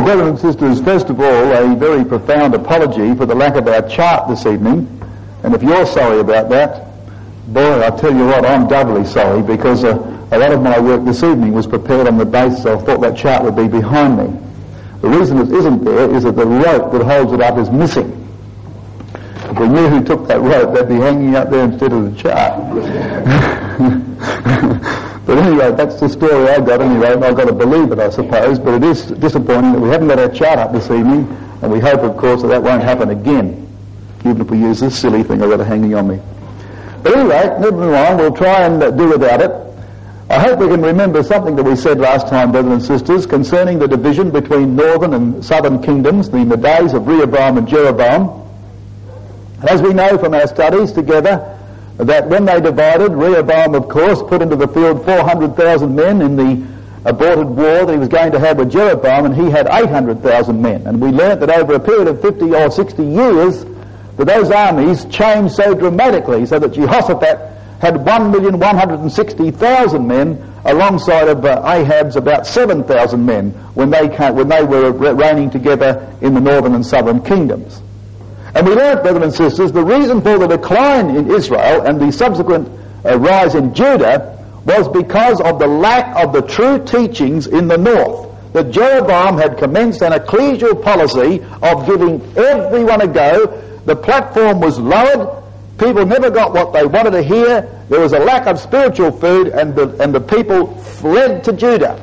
brothers and sisters, first of all, a very profound apology for the lack of our chart this evening. And if you're sorry about that, boy, I tell you what, I'm doubly sorry, because a lot of my work this evening was prepared on the basis I thought that chart would be behind me. The reason it isn't there is that the rope that holds it up is missing. If we knew who took that rope, they'd be hanging up there instead of the chart. But anyway, that's the story I got anyway, and I've got to believe it, I suppose. But it is disappointing that we haven't got our chart up this evening, and we hope, of course, that won't happen again, even if we use this silly thing I've got hanging on me. But anyway, never mind, we'll try and do without it. I hope we can remember something that we said last time, brothers and sisters, concerning the division between northern and southern kingdoms in the days of Rehoboam and Jeroboam. And as we know from our studies together, that when they divided, Rehoboam, of course, put into the field 400,000 men in the aborted war that he was going to have with Jeroboam, and he had 800,000 men. And we learnt that over a period of 50 or 60 years, that those armies changed so dramatically, so that Jehoshaphat had 1,160,000 men alongside of Ahab's about 7,000 men when they were reigning together in the northern and southern kingdoms. And we learned, brothers and sisters, the reason for the decline in Israel and the subsequent rise in Judah was because of the lack of the true teachings in the north. That Jeroboam had commenced an ecclesial policy of giving everyone a go. The platform was lowered. People never got what they wanted to hear. There was a lack of spiritual food, and the people fled to Judah.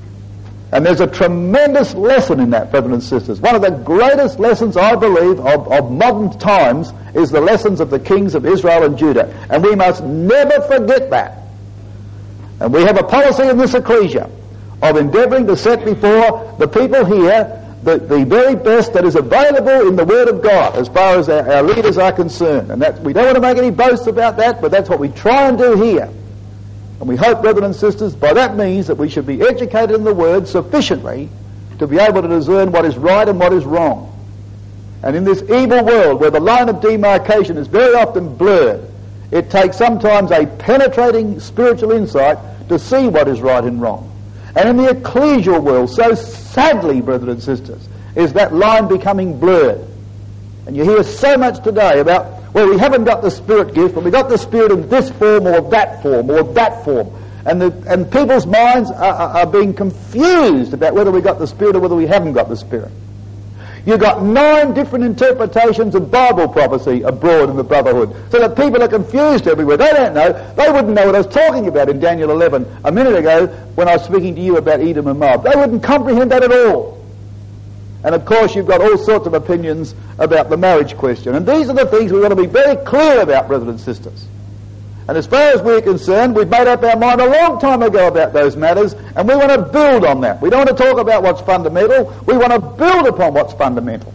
And there's a tremendous lesson in that, brothers and sisters. One of the greatest lessons, I believe, of modern times is the lessons of the kings of Israel and Judah. And we must never forget that. And we have a policy in this ecclesia of endeavouring to set before the people here the very best that is available in the Word of God as far as our leaders are concerned. And we don't want to make any boasts about that, but that's what we try and do here. And we hope, brothers and sisters, by that means that we should be educated in the Word sufficiently to be able to discern what is right and what is wrong. And in this evil world where the line of demarcation is very often blurred, it takes sometimes a penetrating spiritual insight to see what is right and wrong. And in the ecclesial world, so sadly, brothers and sisters, is that line becoming blurred. And you hear so much today about, well, we haven't got the Spirit gift, but we got the Spirit in this form or that form or that form. And people's minds are being confused about whether we got the Spirit or whether we haven't got the Spirit. You've got 9 different interpretations of Bible prophecy abroad in the Brotherhood, so that people are confused everywhere. They don't know. They wouldn't know what I was talking about in Daniel 11 a minute ago when I was speaking to you about Edom and Moab. They wouldn't comprehend that at all. And of course you've got all sorts of opinions about the marriage question. And these are the things we want to be very clear about, brothers and sisters. And as far as we're concerned, we've made up our mind a long time ago about those matters, and we want to build on that. We don't want to talk about what's fundamental. We want to build upon what's fundamental.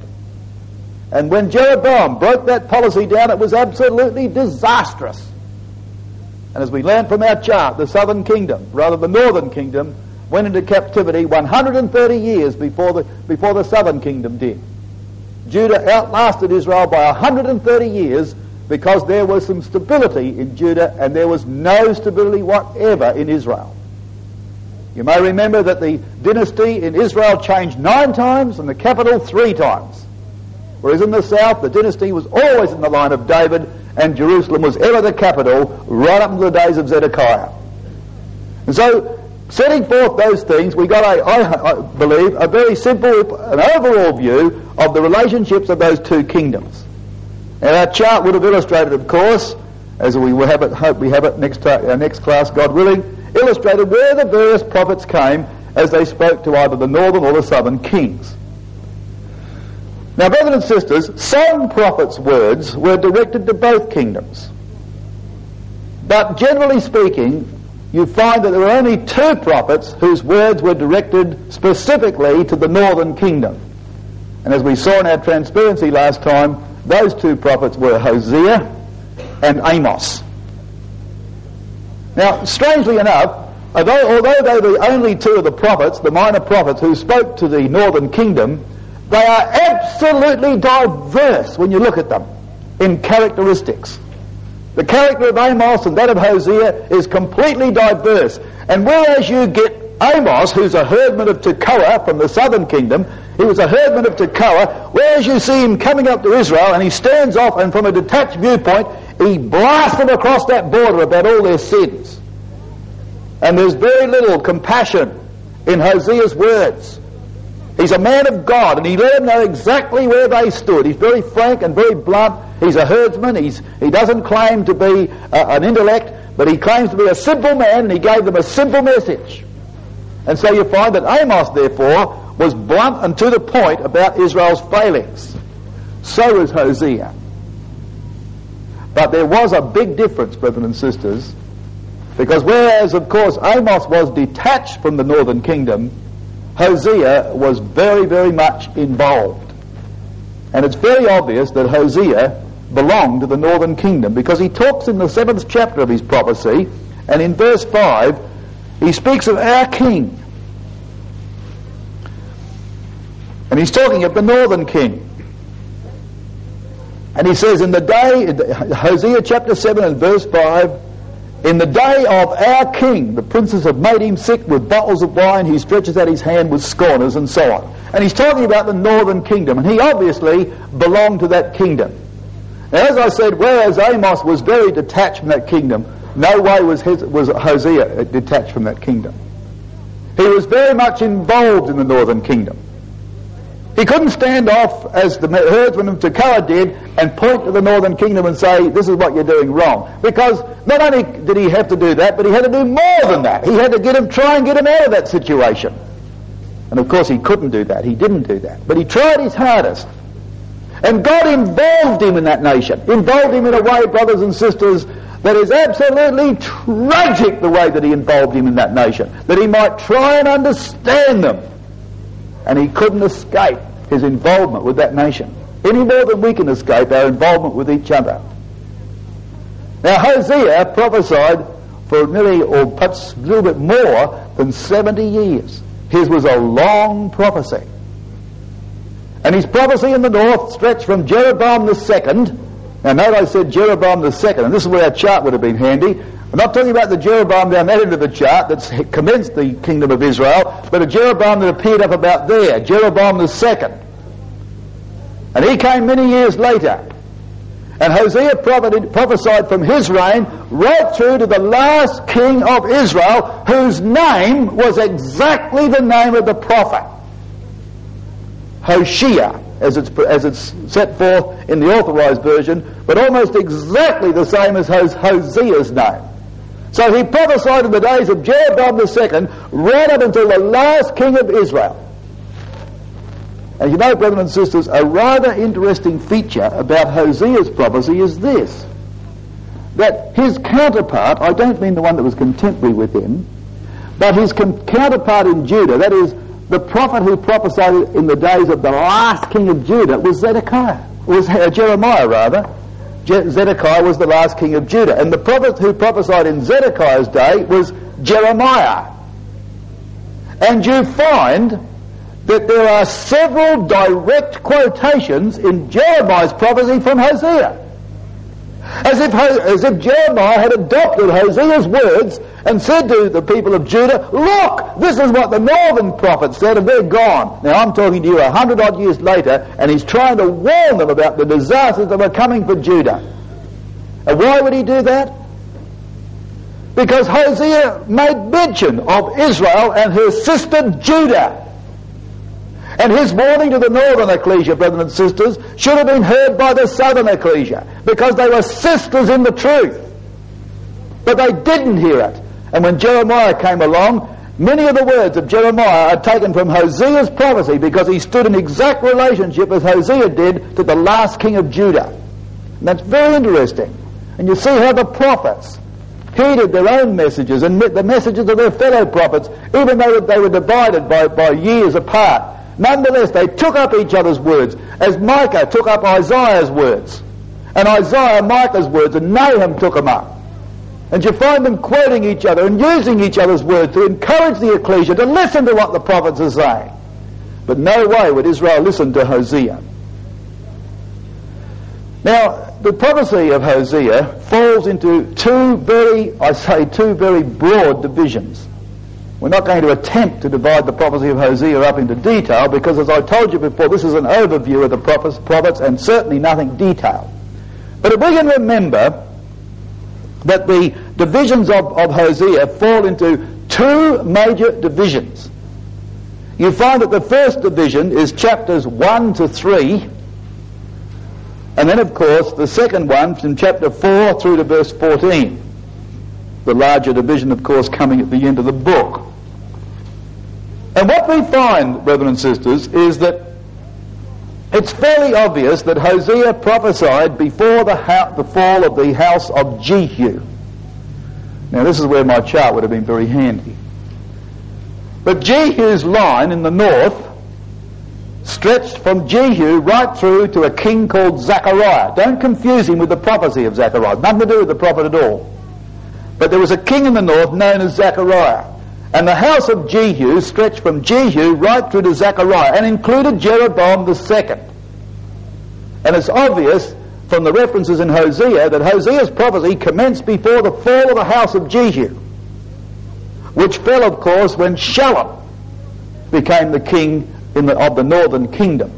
And when Jeroboam broke that policy down, it was absolutely disastrous. And as we learned from our chart, the southern kingdom, rather the northern kingdom, went into captivity 130 years before the southern kingdom did. Judah outlasted Israel by 130 years because there was some stability in Judah and there was no stability whatever in Israel. You may remember that the dynasty in Israel changed 9 times and the capital 3 times. Whereas in the south, the dynasty was always in the line of David and Jerusalem was ever the capital right up to the days of Zedekiah. And so, setting forth those things, we got, I believe, a very simple, an overall view of the relationships of those 2 kingdoms. And our chart would have illustrated, of course, as we will have it, hope we have it our next class, God willing, illustrated where the various prophets came as they spoke to either the northern or the southern kings. Now, brothers and sisters, some prophets' words were directed to both kingdoms. But generally speaking, you find that there were only 2 prophets whose words were directed specifically to the northern kingdom. And as we saw in our transparency last time, those 2 prophets were Hosea and Amos. Now, strangely enough, although they were the only 2 of the prophets, the minor prophets, who spoke to the northern kingdom, they are absolutely diverse when you look at them in characteristics. The character of Amos and that of Hosea is completely diverse. And whereas you get Amos, who's a herdman of Tekoa from the southern kingdom, he was a herdman of Tekoa, whereas you see him coming up to Israel and he stands off and from a detached viewpoint he blasts them across that border about all their sins. And there's very little compassion in Hosea's words. He's a man of God and he let them know exactly where they stood. He's very frank and very blunt. He's a herdsman. He doesn't claim to be an intellect, but he claims to be a simple man, and he gave them a simple message. And so you find that Amos, therefore, was blunt and to the point about Israel's failings. So was Hosea. But there was a big difference, brethren and sisters, because whereas, of course, Amos was detached from the northern kingdom, Hosea was very, very much involved. And it's very obvious that Hosea belonged to the northern kingdom, because he talks in the 7th chapter of his prophecy, and in verse 5, he speaks of our king. And he's talking of the northern king. And he says in the day, Hosea chapter 7 and verse 5, in the day of our king, the princes have made him sick with bottles of wine, he stretches out his hand with scorners, and so on. And he's talking about the northern kingdom, and he obviously belonged to that kingdom. Now, as I said, whereas Amos was very detached from that kingdom, no way was Hosea detached from that kingdom. He was very much involved in the northern kingdom. He couldn't stand off, as the herdsman of Tekoa did, and point to the northern kingdom and say, this is what you're doing wrong. Because not only did he have to do that, but he had to do more than that. He had to try and get him out of that situation. And of course he couldn't do that. He didn't do that. But he tried his hardest. And God involved him in that nation. Involved him in a way, brothers and sisters, that is absolutely tragic, the way that he involved him in that nation. That he might try and understand them. And he couldn't escape his involvement with that nation, any more than we can escape our involvement with each other. Now Hosea prophesied for nearly, or perhaps a little bit more than 70 years. His was a long prophecy. And his prophecy in the north stretched from Jeroboam the second. Now note I said Jeroboam the second, and this is where our chart would have been handy. I'm not talking about the Jeroboam down that end of the chart that's commenced the kingdom of Israel, but a Jeroboam that appeared up about there, Jeroboam the second. And he came many years later. And Hosea prophesied from his reign right through to the last king of Israel, whose name was exactly the name of the prophet. Hoshea, as it's set forth in the authorized version, but almost exactly the same as Hosea's name. So he prophesied in the days of Jeroboam II, right up until the last king of Israel. And you know, brothers and sisters, a rather interesting feature about Hosea's prophecy is this, that his counterpart, I don't mean the one that was contemporary with him, but his counterpart in Judah, that is, the prophet who prophesied in the days of the last king of Judah, was Jeremiah rather. Zedekiah was the last king of Judah. And the prophet who prophesied in Zedekiah's day was Jeremiah. And you find that there are several direct quotations in Jeremiah's prophecy from Hosea. As if Jeremiah had adopted Hosea's words and said to the people of Judah, look, this is what the northern prophet said, and they're gone. Now I'm talking to you 100-odd years later, and he's trying to warn them about the disasters that are coming for Judah. And why would he do that? Because Hosea made mention of Israel and her sister Judah. And his warning to the northern ecclesia, brothers and sisters, should have been heard by the southern ecclesia, because they were sisters in the truth. But they didn't hear it. And when Jeremiah came along, many of the words of Jeremiah are taken from Hosea's prophecy, because he stood in exact relationship as Hosea did to the last king of Judah. And that's very interesting. And you see how the prophets heeded their own messages and the messages of their fellow prophets, even though they were divided by years apart. Nonetheless, they took up each other's words, as Micah took up Isaiah's words, and Isaiah Micah's words, and Nahum took them up. And you find them quoting each other and using each other's words to encourage the ecclesia to listen to what the prophets are saying. But no way would Israel listen to Hosea. Now, the prophecy of Hosea falls into two very broad divisions. We're not going to attempt to divide the prophecy of Hosea up into detail because, as I told you before, this is an overview of the prophets and certainly nothing detailed. But if we can remember that the divisions of Hosea fall into two major divisions, you find that the first division is chapters 1 to 3, and then, of course, the second one from chapter 4 through to verse 14. The larger division, of course, coming at the end of the book. And what we find, brethren and sisters, is that it's fairly obvious that Hosea prophesied before the fall of the house of Jehu. Now, this is where my chart would have been very handy. But Jehu's line in the north stretched from Jehu right through to a king called Zechariah. Don't confuse him with the prophecy of Zechariah. Nothing to do with the prophet at all. But there was a king in the north known as Zechariah. And the house of Jehu stretched from Jehu right through to Zechariah and included Jeroboam II. And it's obvious from the references in Hosea that Hosea's prophecy commenced before the fall of the house of Jehu, which fell, of course, when Shallum became the king of the northern kingdom.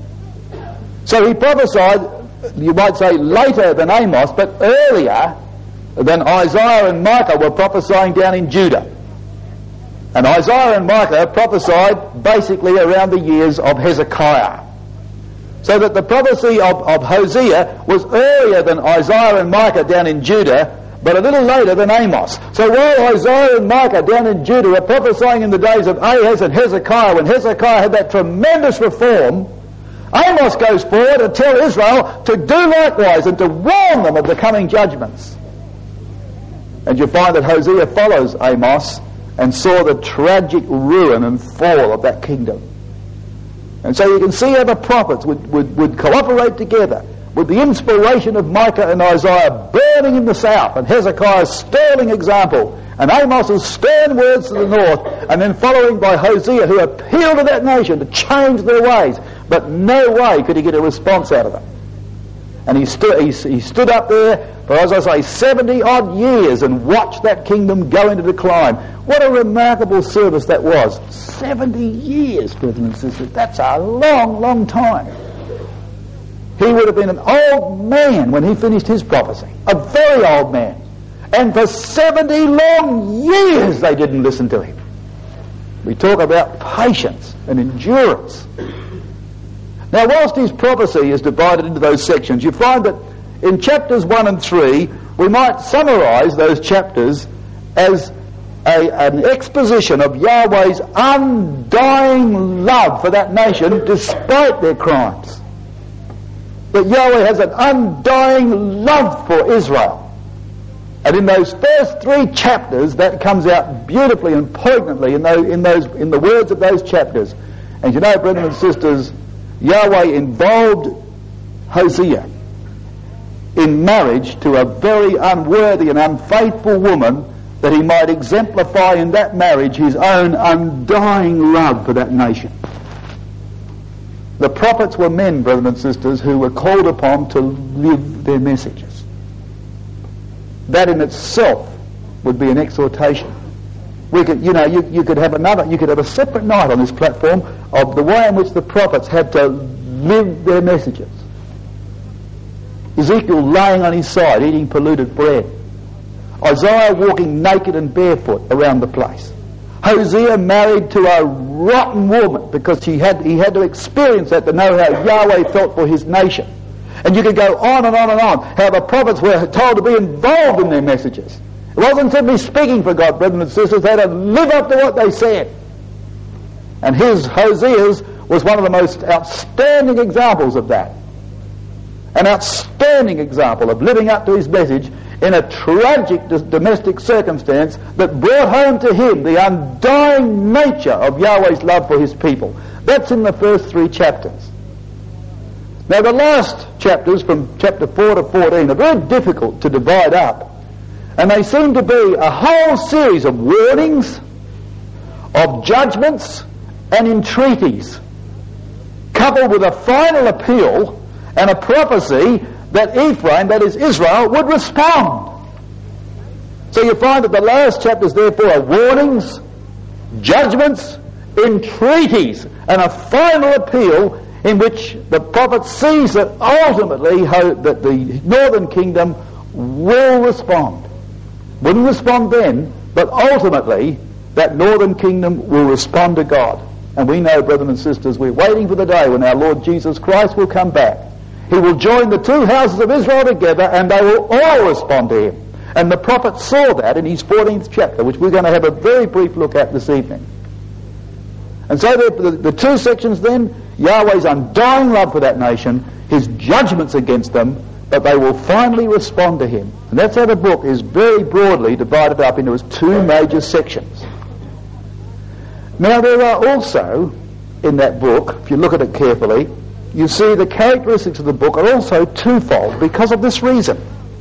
So he prophesied, you might say, later than Amos, but earlier than Isaiah and Micah were prophesying down in Judah. And Isaiah and Micah prophesied basically around the years of Hezekiah. So that the prophecy of Hosea was earlier than Isaiah and Micah down in Judah, but a little later than Amos. So while Isaiah and Micah down in Judah were prophesying in the days of Ahaz and Hezekiah, when Hezekiah had that tremendous reform, Amos goes forward to tell Israel to do likewise and to warn them of the coming judgments. And you find that Hosea follows Amos and saw the tragic ruin and fall of that kingdom. And so you can see how the prophets would cooperate together with the inspiration of Micah and Isaiah burning in the south, and Hezekiah's sterling example, and Amos's stern words to the north, and then following by Hosea, who appealed to that nation to change their ways, but no way could he get a response out of them. And he stood up there for, as I say, 70 odd years and watched that kingdom go into decline. What a remarkable service that was. 70 years, brothers and sisters. That's a long, long time. He would have been an old man when he finished his prophecy. A very old man. And for 70 long years they didn't listen to him. We talk about patience and endurance. Now, whilst his prophecy is divided into those sections, you find that in chapters 1 and 3, we might summarise those chapters as an exposition of Yahweh's undying love for that nation despite their crimes. That Yahweh has an undying love for Israel. And in those first 3 chapters, that comes out beautifully and poignantly in the words of those chapters. And you know, brothers and sisters, Yahweh involved Hosea in marriage to a very unworthy and unfaithful woman, that he might exemplify in that marriage his own undying love for that nation. The prophets were men, brothers and sisters, who were called upon to live their messages. That in itself would be an exhortation. We could, you could have a separate night on this platform of the way in which the prophets had to live their messages. Ezekiel laying on his side, eating polluted bread. Isaiah walking naked and barefoot around the place. Hosea married to a rotten woman because he had to experience that to know how Yahweh felt for his nation. And you could go on and on and on, how the prophets were told to be involved in their messages. It wasn't simply speaking for God, brothers and sisters. They had to live up to what they said. And Hosea's was one of the most outstanding examples of that. An outstanding example of living up to his message in a tragic domestic circumstance that brought home to him the undying nature of Yahweh's love for his people. That's in the first 3 chapters. Now the last chapters, from chapter 4 to 14, are very difficult to divide up. And they seem to be a whole series of warnings, of judgments and entreaties, coupled with a final appeal and a prophecy that Ephraim, that is Israel, would respond. So you find that the last chapters therefore are warnings, judgments, entreaties, and a final appeal in which the prophet sees that ultimately that the northern kingdom will respond. Wouldn't respond then, but ultimately that northern kingdom will respond to God. And we know, brethren and sisters, we're waiting for the day when our Lord Jesus Christ will come back. He will join the two houses of Israel together, and they will all respond to him. And the prophet saw that in his 14th chapter, which we're going to have a very brief look at this evening. And so the two sections then, Yahweh's undying love for that nation, his judgments against them, but they will finally respond to him. And that's how the book is very broadly divided up into its two major sections. Now there are also, in that book, if you look at it carefully, you see the characteristics of the book are also twofold because of this reason.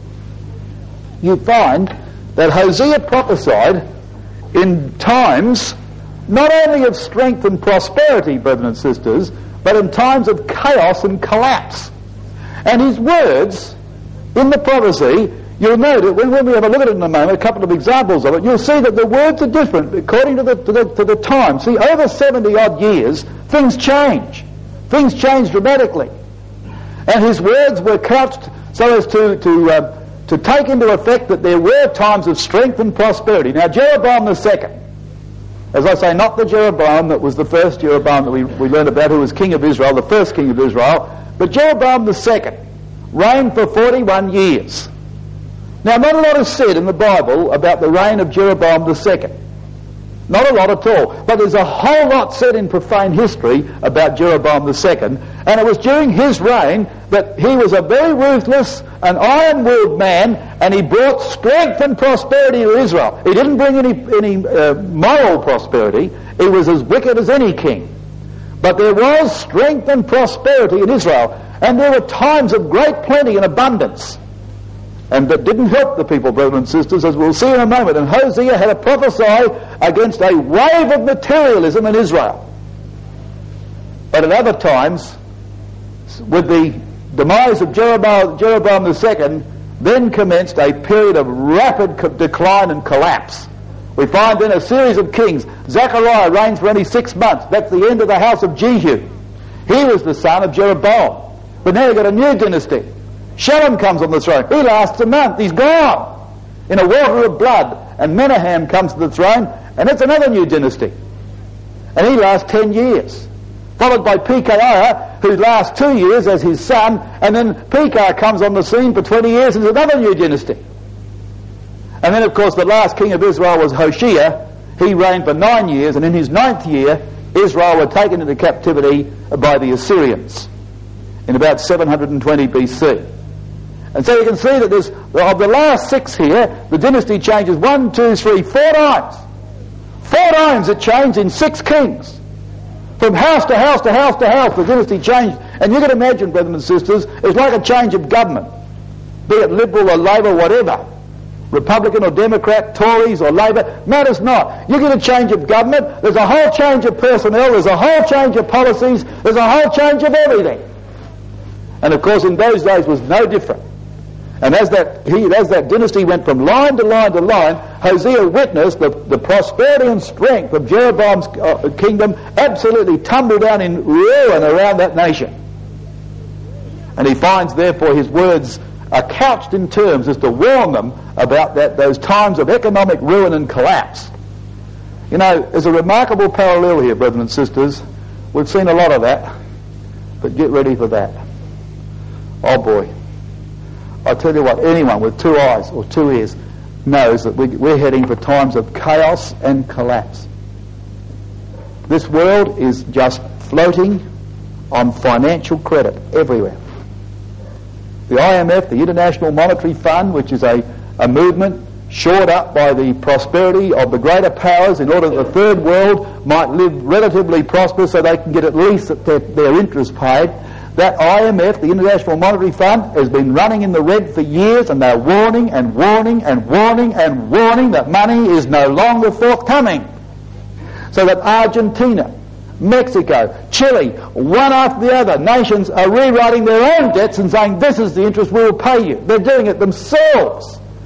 You find that Hosea prophesied in times not only of strength and prosperity, brethren and sisters, but in times of chaos and collapse. And his words in the prophecy, you'll note it when we have a look at it in a moment, a couple of examples of it, you'll see that the words are different according to the time. See, over 70 odd years, things change. Things change dramatically. And his words were couched so as to take into effect that there were times of strength and prosperity. Now, Jeroboam II, as I say, not the Jeroboam that was the first Jeroboam that we learned about, who was king of Israel, the first king of Israel, but Jeroboam II reigned for 41 years. Now, not a lot is said in the Bible about the reign of Jeroboam II. Not a lot at all. But there's a whole lot said in profane history about Jeroboam II, and it was during his reign that he was a very ruthless and iron-willed man, and he brought strength and prosperity to Israel. He didn't bring any moral prosperity. He was as wicked as any king. But there was strength and prosperity in Israel, and there were times of great plenty and abundance. And that didn't help the people, brethren and sisters, as we'll see in a moment. And Hosea had to prophesy against a wave of materialism in Israel. But at other times, with the demise of Jeroboam II, then commenced a period of rapid decline and collapse. We find then a series of kings. Zechariah reigns for only 6 months. That's the end of the house of Jehu. He was the son of Jeroboam. But now you've got a new dynasty. Shalom comes on the throne. He lasts a month. He's gone in a water of blood. And Menahem comes to the throne, and it's another new dynasty. And he lasts 10 years. Followed by Pekahiah, who lasts 2 years as his son, and then Pekah comes on the scene for 20 years and is another new dynasty. And then, of course, the last king of Israel was Hoshea. He reigned for 9 years, and in his 9th year, Israel were taken into captivity by the Assyrians in about 720 BC. And so you can see that there's, of the last 6 here, the dynasty changes 1, 2, 3, 4 times. 4 times it changed in 6 kings. From house to house to house to house, the dynasty changed. And you can imagine, brethren and sisters, it's like a change of government. Be it Liberal or Labor, whatever. Republican or Democrat, Tories or Labor, matters not. You get a change of government, there's a whole change of personnel, there's a whole change of policies, there's a whole change of everything. And of course in those days was no different. And as that dynasty went from line to line to line, Hosea witnessed the prosperity and strength of Jeroboam's kingdom absolutely tumble down in ruin around that nation. And he finds therefore his words are couched in terms as to warn them about those times of economic ruin and collapse. You know, there's a remarkable parallel here, brethren and sisters. We've seen a lot of that, but get ready for that. Oh boy. I tell you what, anyone with 2 eyes or 2 ears knows that we're heading for times of chaos and collapse. This world is just floating on financial credit everywhere. The IMF, the International Monetary Fund, which is a movement shored up by the prosperity of the greater powers in order that the third world might live relatively prosperous so they can get at least their interest paid. That IMF, the International Monetary Fund, has been running in the red for years, and they're warning and warning and warning and warning that money is no longer forthcoming. So that Argentina, Mexico, Chile, one after the other, nations are rewriting their own debts and saying, this is the interest we will pay you. They're doing it themselves.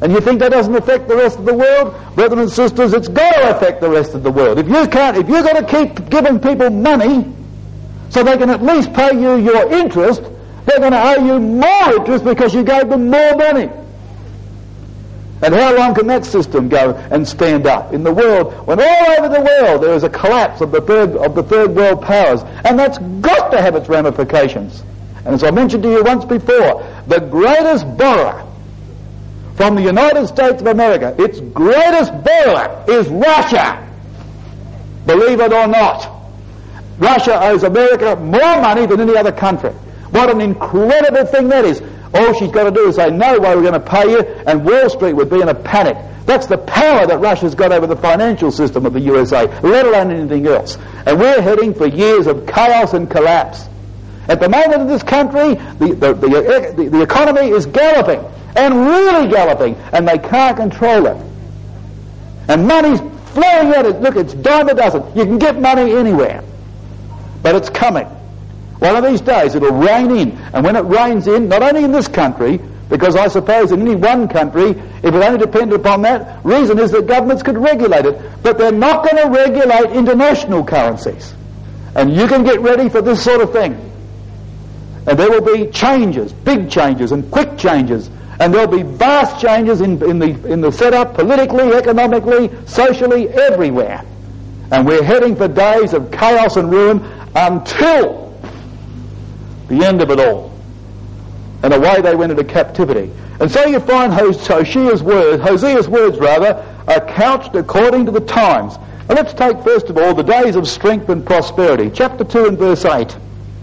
And you think that doesn't affect the rest of the world? Brethren and sisters, it's got to affect the rest of the world. If you've got to keep giving people money so they can at least pay you your interest, they're going to owe you more interest because you gave them more money. And how long can that system go and stand up in the world when all over the world there is a collapse of the third world powers? And that's got to have its ramifications. And as I mentioned to you once before, the greatest borrower from the United States of America, its greatest borrower is Russia. Believe it or not. Russia owes America more money than any other country. What an incredible thing that is. All she's got to do is say, no way, we're going to pay you, and Wall Street would be in a panic. That's the power that Russia's got over the financial system of the USA, let alone anything else. And we're heading for years of chaos and collapse. At the moment in this country, the economy is galloping, and really galloping, and they can't control it. And money's flowing at it. Look, it's dime a dozen. You can get money anywhere. But it's coming. One of these days it'll rain in, and when it rains in, not only in this country, because I suppose in any one country, if it only depended upon that, reason is that governments could regulate it, but they're not going to regulate international currencies. And you can get ready for this sort of thing. And there will be changes, big changes and quick changes, and there'll be vast changes in the setup, politically, economically, socially, everywhere. And we're heading for days of chaos and ruin until the end of it all. And away they went into captivity. And so you find Hosea's words are couched according to the times. And let's take first of all the days of strength and prosperity. Chapter 2 and verse 8.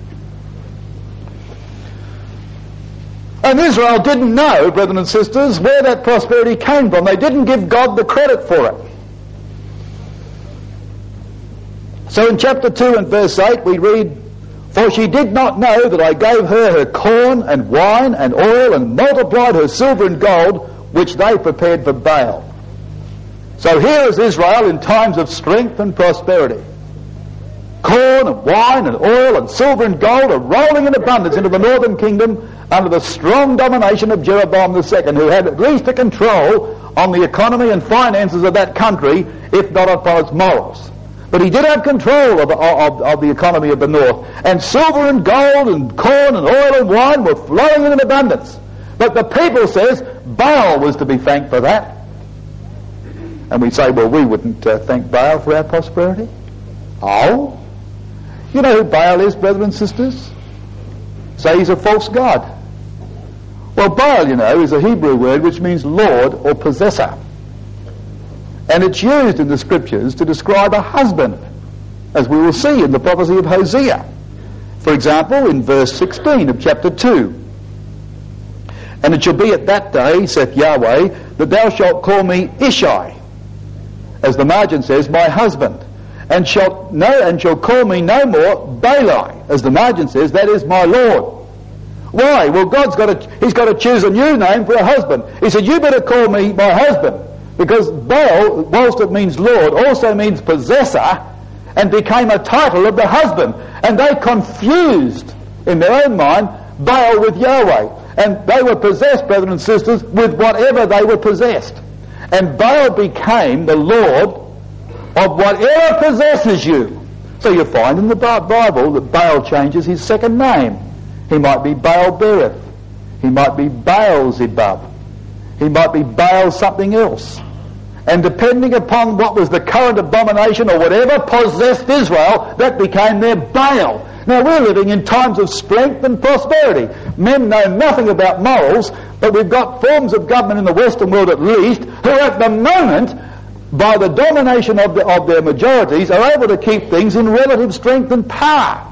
And Israel didn't know, brethren and sisters, where that prosperity came from. They didn't give God the credit for it. So in chapter 2 and verse 8 we read, for she did not know that I gave her corn and wine and oil and multiplied her silver and gold, which they prepared for Baal. So here is Israel in times of strength and prosperity. Corn and wine and oil and silver and gold are rolling in abundance into the northern kingdom under the strong domination of Jeroboam II, who had at least a control on the economy and finances of that country, if not upon its morals. But he did have control of the economy of the north. And silver and gold and corn and oil and wine were flowing in abundance. But the people says Baal was to be thanked for that. And we say, well, we wouldn't thank Baal for our prosperity. Oh? You know who Baal is, brethren and sisters? Say he's a false god. Well, Baal, you know, is a Hebrew word which means lord or possessor. And it's used in the scriptures to describe a husband, as we will see in the prophecy of Hosea. For example, in verse 16 of chapter 2. And it shall be at that day, saith Yahweh, that thou shalt call me Ishai, as the margin says, my husband, and shall call me no more Baali, as the margin says, that is my Lord. Why? Well, he's got to choose a new name for a husband. He said, you better call me my husband. Because Baal, whilst it means Lord, also means possessor, and became a title of the husband. And they confused, in their own mind, Baal with Yahweh. And they were possessed, brethren and sisters, with whatever they were possessed. And Baal became the Lord of whatever possesses you. So you find in the Bible that Baal changes his second name. He might be Baal Berith. He might be Baal Zebub. He might be Baal something else. And depending upon what was the current abomination or whatever possessed Israel, that became their Baal. Now we're living in times of strength and prosperity. Men know nothing about morals, but we've got forms of government in the Western world at least, who at the moment, by the domination of their majorities, are able to keep things in relative strength and power.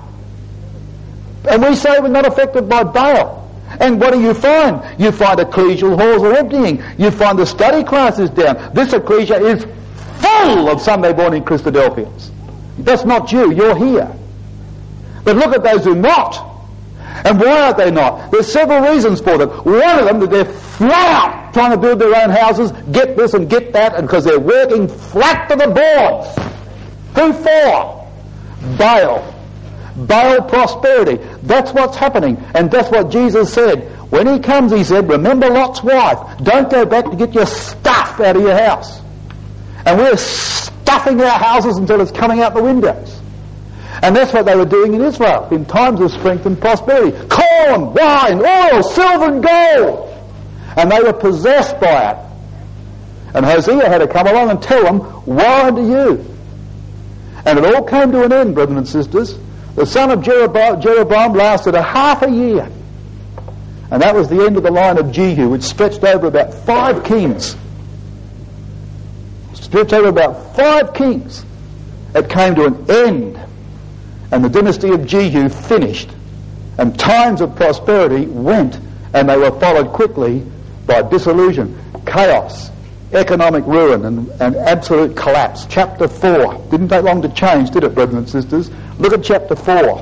And we say we're not affected by Baal. And what do you find? You find ecclesial halls are emptying. You find the study classes down. This ecclesia is full of Sunday morning Christadelphians. That's not you, you're here. But look at those who are not. And why are they not? There's several reasons for them. One of them, that they're flat out trying to build their own houses, get this and get that, and because they're working flat to the boards. Who for? Baal. Baal prosperity. That's what's happening. And that's what Jesus said. When he comes, he said, remember Lot's wife. Don't go back to get your stuff out of your house. And we're stuffing our houses until it's coming out the windows. And that's what they were doing in Israel in times of strength and prosperity. Corn, wine, oil, silver and gold. And they were possessed by it. And Hosea had to come along and tell them, woe unto you. And it all came to an end, brethren and sisters. The son of Jeroboam lasted a half a year. And that was the end of the line of Jehu, which stretched over about 5 kings. Stretched over about 5 kings. It came to an end. And the dynasty of Jehu finished. And times of prosperity went, and they were followed quickly by disillusion, chaos, economic ruin, and absolute collapse. Chapter 4. Didn't take long to change, did it, brethren and sisters? Look at chapter 4.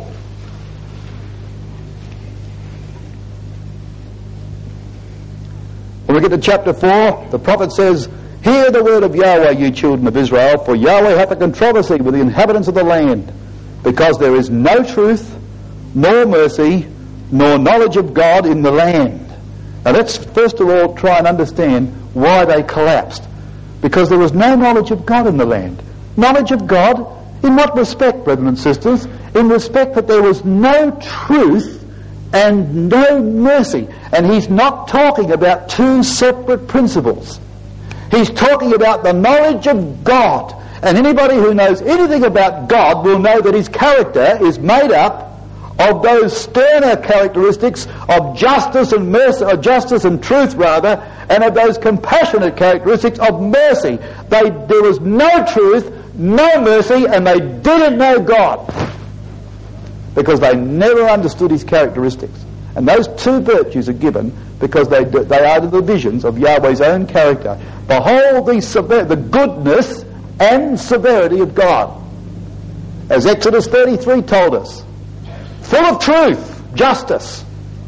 When we get to chapter 4, the prophet says, hear the word of Yahweh, you children of Israel, for Yahweh hath a controversy with the inhabitants of the land, because there is no truth, nor mercy, nor knowledge of God in the land. Now let's first of all try and understand why they collapsed. Because there was no knowledge of God in the land. Knowledge of God, in what respect, brethren and sisters? In respect that there was no truth and no mercy. And he's not talking about 2 separate principles. He's talking about the knowledge of God. And anybody who knows anything about God will know that his character is made up of those sterner characteristics of justice and mercy, or justice and truth rather, and of those compassionate characteristics of mercy. There was no truth, no mercy, and they didn't know God because they never understood his characteristics. And those 2 virtues are given because they are the divisions of Yahweh's own character. Behold the goodness and severity of God, as Exodus 33 told us. Full of truth, justice,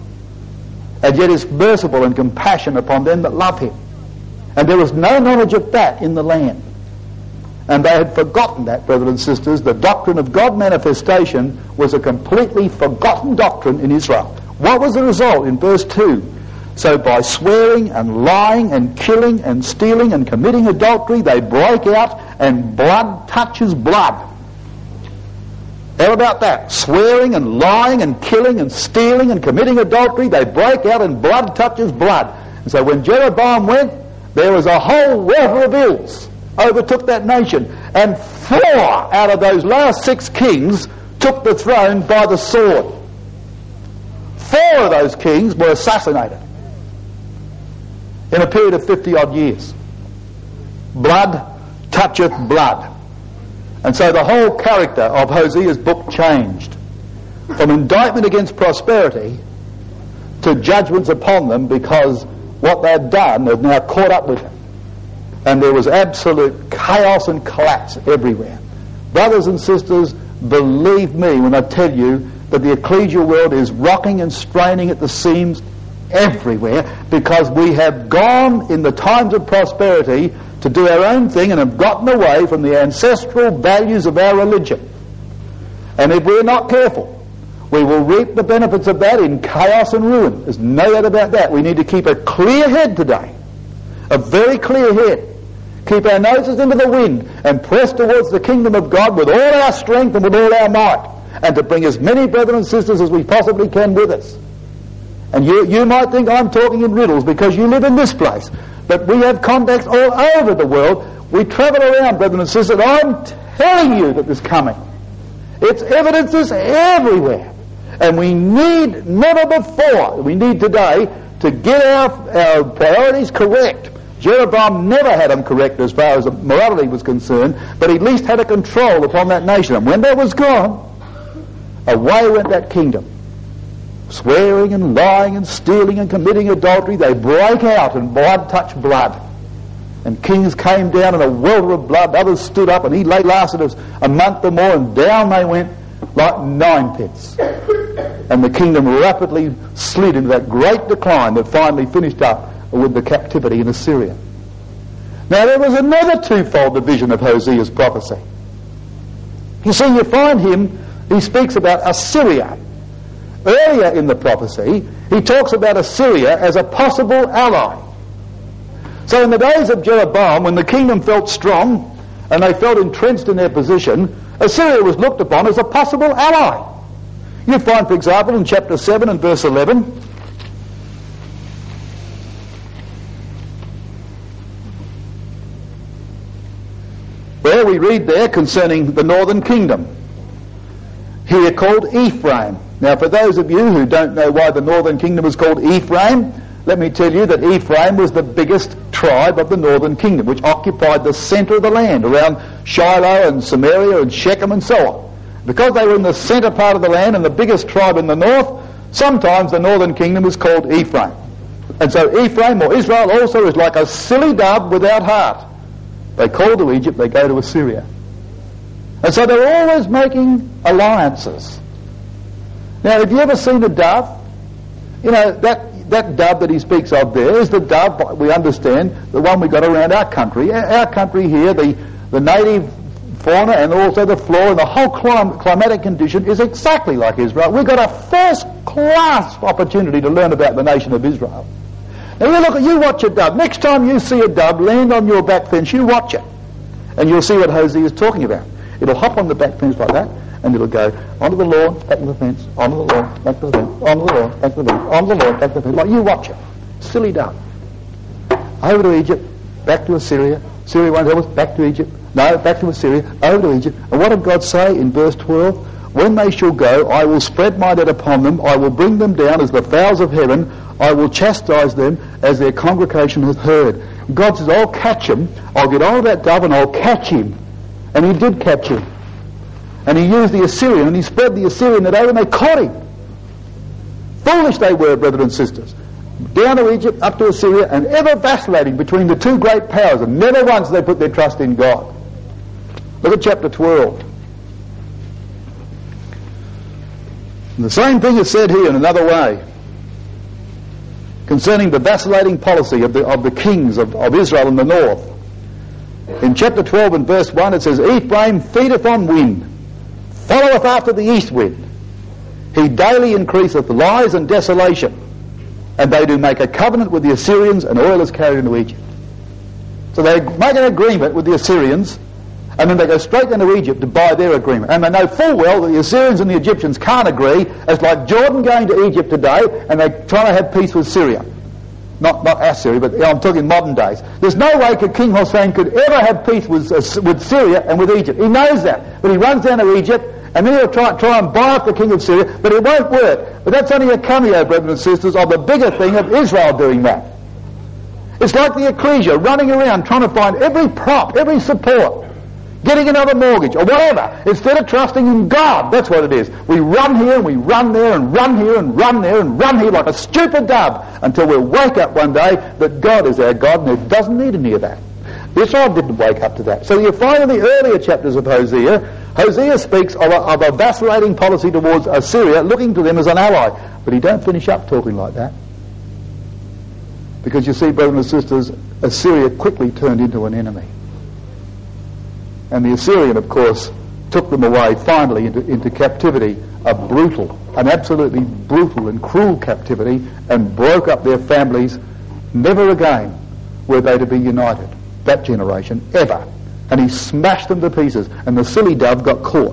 and yet is merciful and compassionate upon them that love him. And there was no knowledge of that in the land. And they had forgotten that, brothers and sisters. The doctrine of God manifestation was a completely forgotten doctrine in Israel. What was the result in verse 2? So by swearing and lying and killing and stealing and committing adultery, they break out and blood touches blood. How about that? Swearing and lying and killing and stealing and committing adultery, they break out and blood touches blood. And so when Jeroboam went, there was a whole welter of ills overtook that nation. And 4 out of those last 6 kings took the throne by the sword. 4 of those kings were assassinated in a period of 50-odd years. Blood toucheth blood. And so the whole character of Hosea's book changed from indictment against prosperity to judgments upon them because what they'd done had now caught up with them. And there was absolute chaos and collapse everywhere. Brothers and sisters, believe me when I tell you that the ecclesial world is rocking and straining at the seams everywhere because we have gone in the times of prosperity to do our own thing and have gotten away from the ancestral values of our religion. And if we're not careful, we will reap the benefits of that in chaos and ruin. There's no doubt about that. We need to keep a clear head today, a very clear head. Keep our noses into the wind and press towards the kingdom of God with all our strength and with all our might, and to bring as many brethren and sisters as we possibly can with us. And you might think I'm talking in riddles because you live in this place, but we have contacts all over the world. We travel around, brethren and sisters. I'm telling you that this is coming. Its evidences everywhere. And we need, never before, we need today to get our priorities correct. Jeroboam never had them correct as far as morality was concerned, but he at least had a control upon that nation. And when that was gone, away went that kingdom. Swearing and lying and stealing and committing adultery, they break out and blood touched blood. And kings came down in a welter of blood, others stood up, and he lasted a month or more, and down they went like 9 pits. And the kingdom rapidly slid into that great decline that finally finished up with the captivity in Assyria. Now there was another twofold division of Hosea's prophecy. You see, you find he speaks about Assyria. earlier in the prophecy, he talks about Assyria as a possible ally. So in the days of Jeroboam, when the kingdom felt strong and they felt entrenched in their position, Assyria was looked upon as a possible ally. You find, for example, in chapter 7 and verse 11, where we read there concerning the northern kingdom, here called Ephraim. Now, for those of you who don't know why the northern kingdom is called Ephraim, let me tell you that Ephraim was the biggest tribe of the northern kingdom, which occupied the centre of the land, around Shiloh and Samaria and Shechem and so on. Because they were in the centre part of the land and the biggest tribe in the north, sometimes the northern kingdom is called Ephraim. And so Ephraim, or Israel, also is like a silly dove without heart. They call to Egypt, they go to Assyria. And so they're always making alliances. Now, have you ever seen a dove? You know, that dove that he speaks of there is the dove, we understand, the one we got around our country. Our country here, the native fauna and also the flora and the whole climatic condition is exactly like Israel. We've got a first-class opportunity to learn about the nation of Israel. Now you watch a dove. Next time you see a dove land on your back fence, you watch it. And you'll see what Hosea is talking about. It'll hop on the back fence like that, and it'll go onto the lawn, back to the fence, onto the lawn, back to the fence, onto the lawn, back to the fence, onto the lawn, back to the fence. Like you watch it. Silly dove. Over to Egypt, back to Assyria. Assyria won't help us, back to Egypt. No, back to Assyria, over to Egypt. And what did God say in verse 12? When they shall go, I will spread my net upon them. I will bring them down as the fowls of heaven. I will chastise them as their congregation hath heard. God says, I'll catch him. I'll get hold of that dove and I'll catch him. And he did catch him. And he used the Assyrian and he spread the Assyrian net over and they caught him. Foolish they were, brethren and sisters. Down to Egypt, up to Assyria, and ever vacillating between the two great powers, and never once they put their trust in God. Look at chapter 12. And the same thing is said here in another way concerning the vacillating policy of the kings of Israel in the north. In chapter 12 and verse 1 it says, Ephraim feedeth on wind, followeth after the east wind. He daily increaseth lies and desolation. And they do make a covenant with the Assyrians, and oil is carried into Egypt. So they make an agreement with the Assyrians, and then they go straight into Egypt to buy their agreement. And they know full well that the Assyrians and the Egyptians can't agree. It's like Jordan going to Egypt today, and they're trying to have peace with Syria. Not Assyria, but I'm talking modern days. There's no way King Hossein could ever have peace with Syria and with Egypt. He knows that. But he runs down to Egypt, and then he'll try and buy up the king of Syria, but it won't work. But that's only a cameo, brothers and sisters, of the bigger thing of Israel doing that. It's like the ecclesia running around trying to find every prop, every support, getting another mortgage or whatever, instead of trusting in God. That's what it is. We run here and we run there and run here and run there and run here like a stupid dove until we'll wake up one day that God is our God and it doesn't need any of that. Israel didn't wake up to that. So you find in the earlier chapters of Hosea speaks of a vacillating policy towards Assyria, looking to them as an ally. But he don't finish up talking like that. Because you see, brothers and sisters, Assyria quickly turned into an enemy. And the Assyrian, of course, took them away finally into captivity, an absolutely brutal and cruel captivity, and broke up their families. Never again were they to be united, that generation, ever. And he smashed them to pieces, and the silly dove got caught.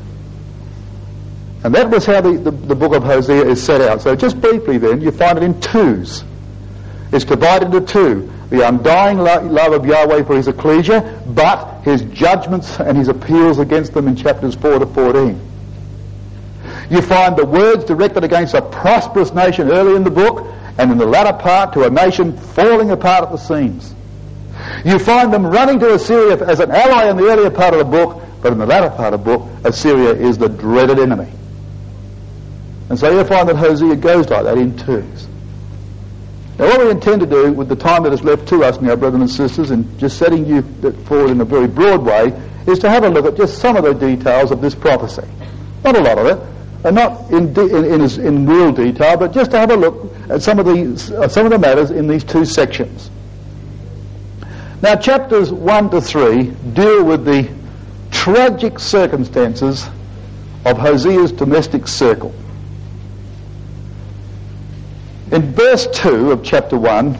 And that was how the book of Hosea is set out. So just briefly then, you find it in twos. It's divided into two. The undying love of Yahweh for his ecclesia, but his judgments and his appeals against them in chapters 4 to 14. You find the words directed against a prosperous nation early in the book, and in the latter part to a nation falling apart at the seams. You find them running to Assyria as an ally in the earlier part of the book, but in the latter part of the book, Assyria is the dreaded enemy. And so you find that Hosea goes like that in twos. Now what we intend to do with the time that is left to us now, brothers and sisters, and just setting you forward in a very broad way, is to have a look at just some of the details of this prophecy. Not a lot of it, and not in real detail, but just to have a look at some of the matters in these two sections. Now chapters 1 to 3 deal with the tragic circumstances of Hosea's domestic circle. In verse 2 of chapter 1,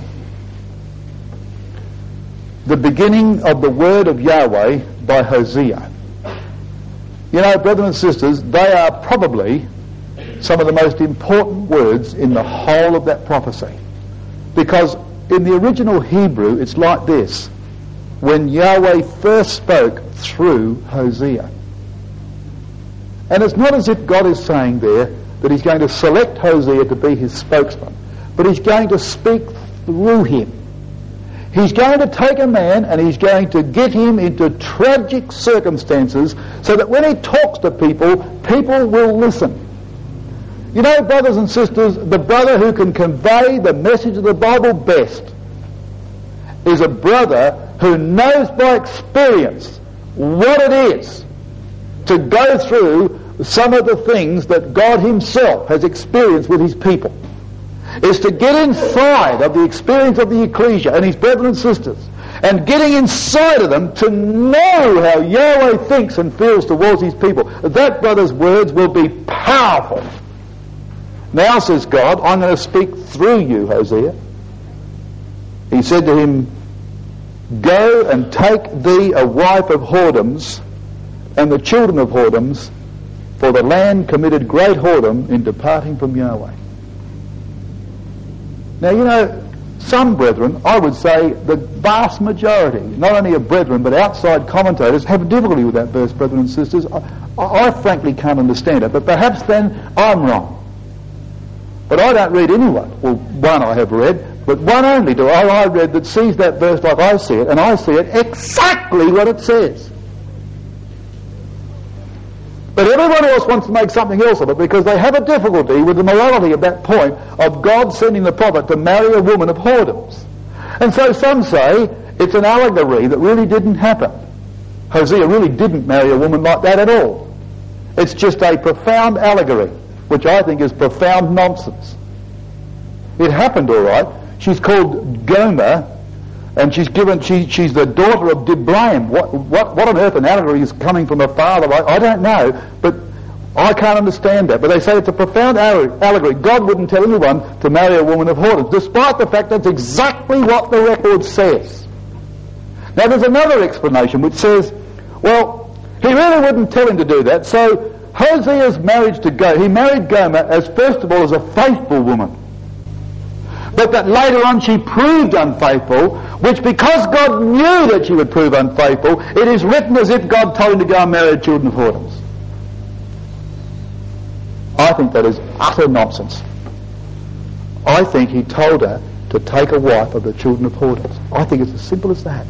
the beginning of the word of Yahweh by Hosea. You know, brothers and sisters, they are probably some of the most important words in the whole of that prophecy. Because in the original Hebrew, it's like this. When Yahweh first spoke through Hosea. And it's not as if God is saying there that he's going to select Hosea to be his spokesman, but he's going to speak through him. He's going to take a man and he's going to get him into tragic circumstances so that when he talks to people, people will listen. You know, brothers and sisters, the brother who can convey the message of the Bible best is a brother who knows by experience what it is to go through some of the things that God himself has experienced with his people. Is to get inside of the experience of the ecclesia and his brethren and sisters, and getting inside of them to know how Yahweh thinks and feels towards his people. That brother's words will be powerful. Now, says God, I'm going to speak through you, Hosea. He said to him, go and take thee a wife of whoredoms and the children of whoredoms, for the land committed great whoredom in departing from Yahweh. Now, you know, some brethren, I would say the vast majority, not only of brethren but outside commentators, have difficulty with that verse, brethren and sisters. I frankly can't understand it, but perhaps then I'm wrong. But I don't read anyone. Well, one I have read, but one only do I read that sees that verse like I see it, and I see it exactly what it says. But everyone else wants to make something else of it because they have a difficulty with the morality of that point of God sending the prophet to marry a woman of whoredoms. And so some say it's an allegory that really didn't happen. Hosea really didn't marry a woman like that at all. It's just a profound allegory, which I think is profound nonsense. It happened all right. She's called Gomer, and she's the daughter of Diblaim. What on earth an allegory is coming from a father? I don't know, but I can't understand that. But they say it's a profound allegory. God wouldn't tell anyone to marry a woman of whoredoms, despite the fact that's exactly what the record says. Now there's another explanation which says, well, he really wouldn't tell him to do that. So Hosea's marriage to Gomer, he married Gomer as first of all as a faithful woman. But that later on she proved unfaithful, which because God knew that she would prove unfaithful, it is written as if God told him to go and marry children of whoredoms. I think that is utter nonsense. I think he told her to take a wife of the children of whoredoms. I think it's as simple as that.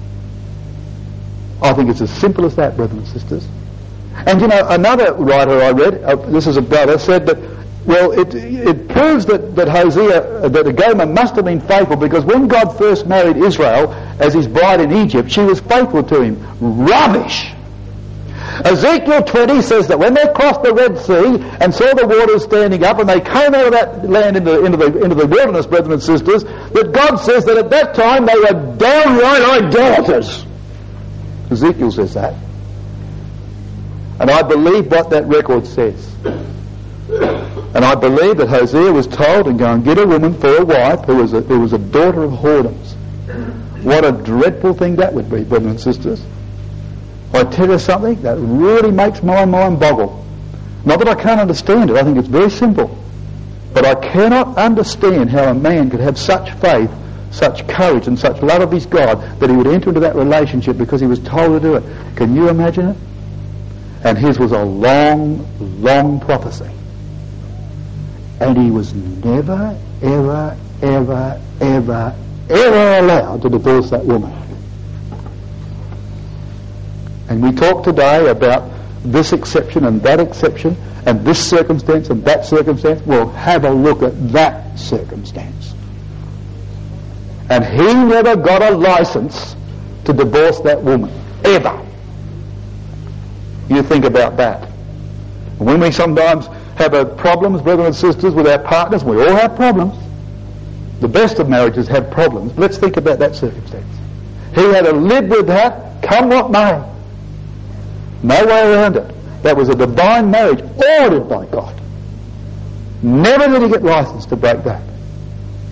I think it's as simple as that, brothers and sisters. And you know, another writer I read, this is a brother, said that, well, it proves that Hosea, that Gomer must have been faithful because when God first married Israel as his bride in Egypt, she was faithful to him. Rubbish! Ezekiel 20 says that when they crossed the Red Sea and saw the waters standing up and they came out of that land into the wilderness, brethren and sisters, that God says that at that time they were downright idolaters. Ezekiel says that. And I believe what that record says. And I believe that Hosea was told to go and get a woman for a wife who was a daughter of whoredoms. What a dreadful thing that would be, brothers and sisters. I tell you something, that really makes my mind boggle. Not that I can't understand it, I think it's very simple. But I cannot understand how a man could have such faith, such courage and such love of his God that he would enter into that relationship because he was told to do it. Can you imagine it? And his was a long, long prophecy. And he was never, ever, ever, ever, ever allowed to divorce that woman. And we talk today about this exception and that exception and this circumstance and that circumstance. Well, have a look at that circumstance. And he never got a license to divorce that woman. Ever. You think about that. When we sometimes have problems, brothers and sisters, with our partners, we all have problems. The best of marriages have problems. Let's think about that circumstance. He had to live with that, come what may. No way around it. That was a divine marriage ordered by God. Never did he get license to break that.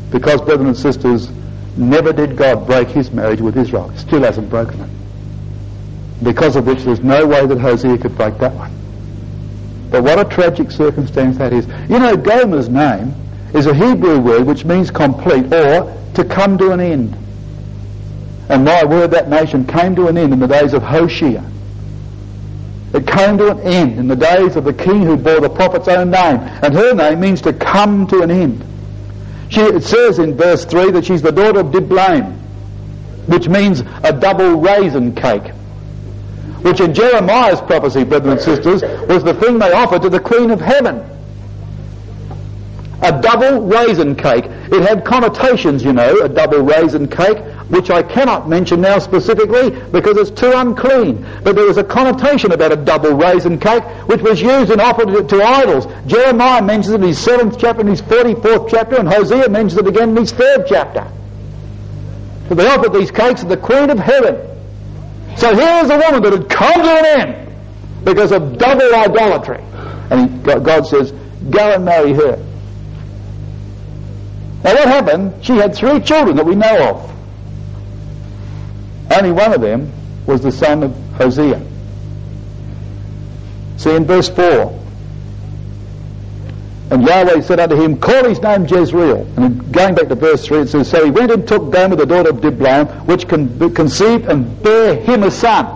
Because, brethren and sisters, never did God break his marriage with Israel. He still hasn't broken it. Because of which there's no way that Hosea could break that one. But what a tragic circumstance that is. You know, Gomer's name is a Hebrew word which means complete, or to come to an end. And my word, that nation came to an end in the days of Hoshea. It came to an end in the days of the king who bore the prophet's own name. And her name means to come to an end. It says in verse 3 that she's the daughter of Diblaim, which means a double raisin cake, which in Jeremiah's prophecy, brethren and sisters, was the thing they offered to the Queen of Heaven. A double raisin cake. It had connotations, you know, a double raisin cake, which I cannot mention now specifically because it's too unclean. But there was a connotation about a double raisin cake which was used and offered to idols. Jeremiah mentions it in his 7th chapter and his 44th chapter, and Hosea mentions it again in his 3rd chapter. So they offered these cakes to the Queen of Heaven. So here's a woman that had come to an end because of double idolatry. And God says, go and marry her. Now what happened? She had 3 children that we know of. Only one of them was the son of Hosea. See in verse 4. And Yahweh said unto him, call his name Jezreel. And going back to verse 3 it says, so he went and took Gomer the daughter of Diblaim, which conceived and bare him a son.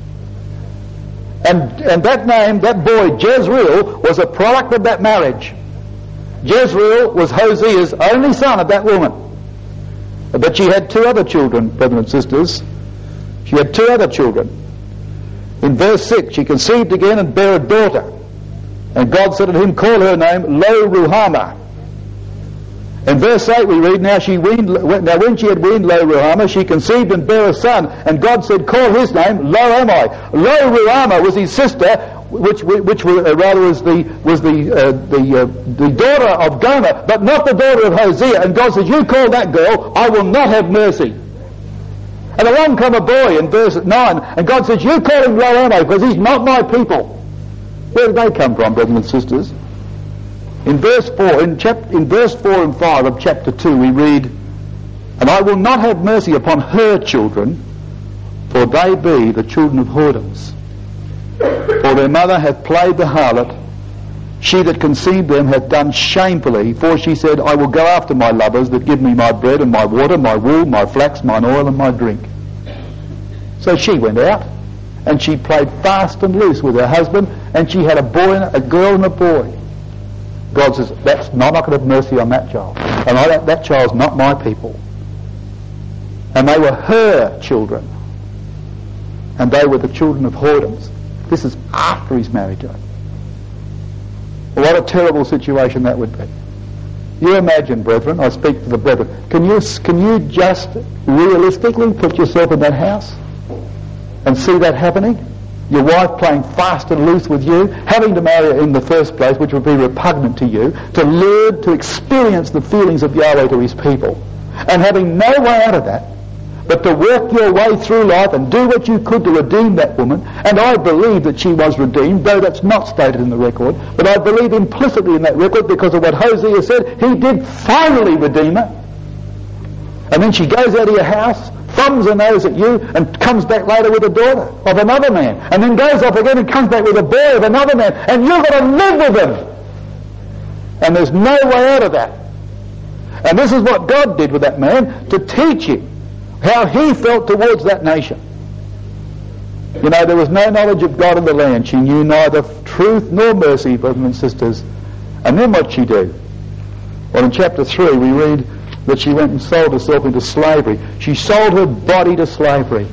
And that name, that boy Jezreel, was a product of that marriage. Jezreel was Hosea's only son of that woman. But she had 2 other children, brothers and sisters. She had 2 other children. In verse 6, she conceived again and bare a daughter. And God said unto him, call her name Lo-Ruhamah. In verse 8 we read, now when she had weaned Lo-Ruhamah, she conceived and bare a son. And God said, call his name Lo-Ammi. Lo-Ruhamah was his sister, which was the daughter of Gomer, but not the daughter of Hosea. And God says, you call that girl, I will not have mercy. And along come a boy in verse 9, and God says, you call him Lo-Ammi, because he's not my people. Where did they come from, brothers and sisters? In verse 4 and 5 of chapter 2 we read, and I will not have mercy upon her children, for they be the children of whoredoms. For their mother hath played the harlot, she that conceived them hath done shamefully, for she said, I will go after my lovers that give me my bread and my water, my wool, my flax, mine oil and my drink. So she went out, and she played fast and loose with her husband, and she had a girl and a boy. God says, I'm not going to have mercy on that child. And that child's not my people. And they were her children. And they were the children of whoredoms. This is after he's married to her. What a terrible situation that would be. You imagine, brethren, I speak to the brethren, can you just realistically put yourself in that house and see that happening? Your wife playing fast and loose with you, having to marry her in the first place, which would be repugnant to you, to learn to experience the feelings of Yahweh to his people, and having no way out of that, but to work your way through life and do what you could to redeem that woman. And I believe that she was redeemed, though that's not stated in the record, but I believe implicitly in that record because of what Hosea said, he did finally redeem her. And then she goes out of your house, thumbs her nose at you, and comes back later with a daughter of another man, and then goes off again and comes back with a boy of another man, and you've got to live with them. And there's no way out of that. And this is what God did with that man, to teach him how he felt towards that nation. You know, there was no knowledge of God in the land. She knew neither truth nor mercy, brothers and sisters. And then what'd she do? Well, in chapter 3 we read that she went and sold herself into slavery. She sold her body to slavery.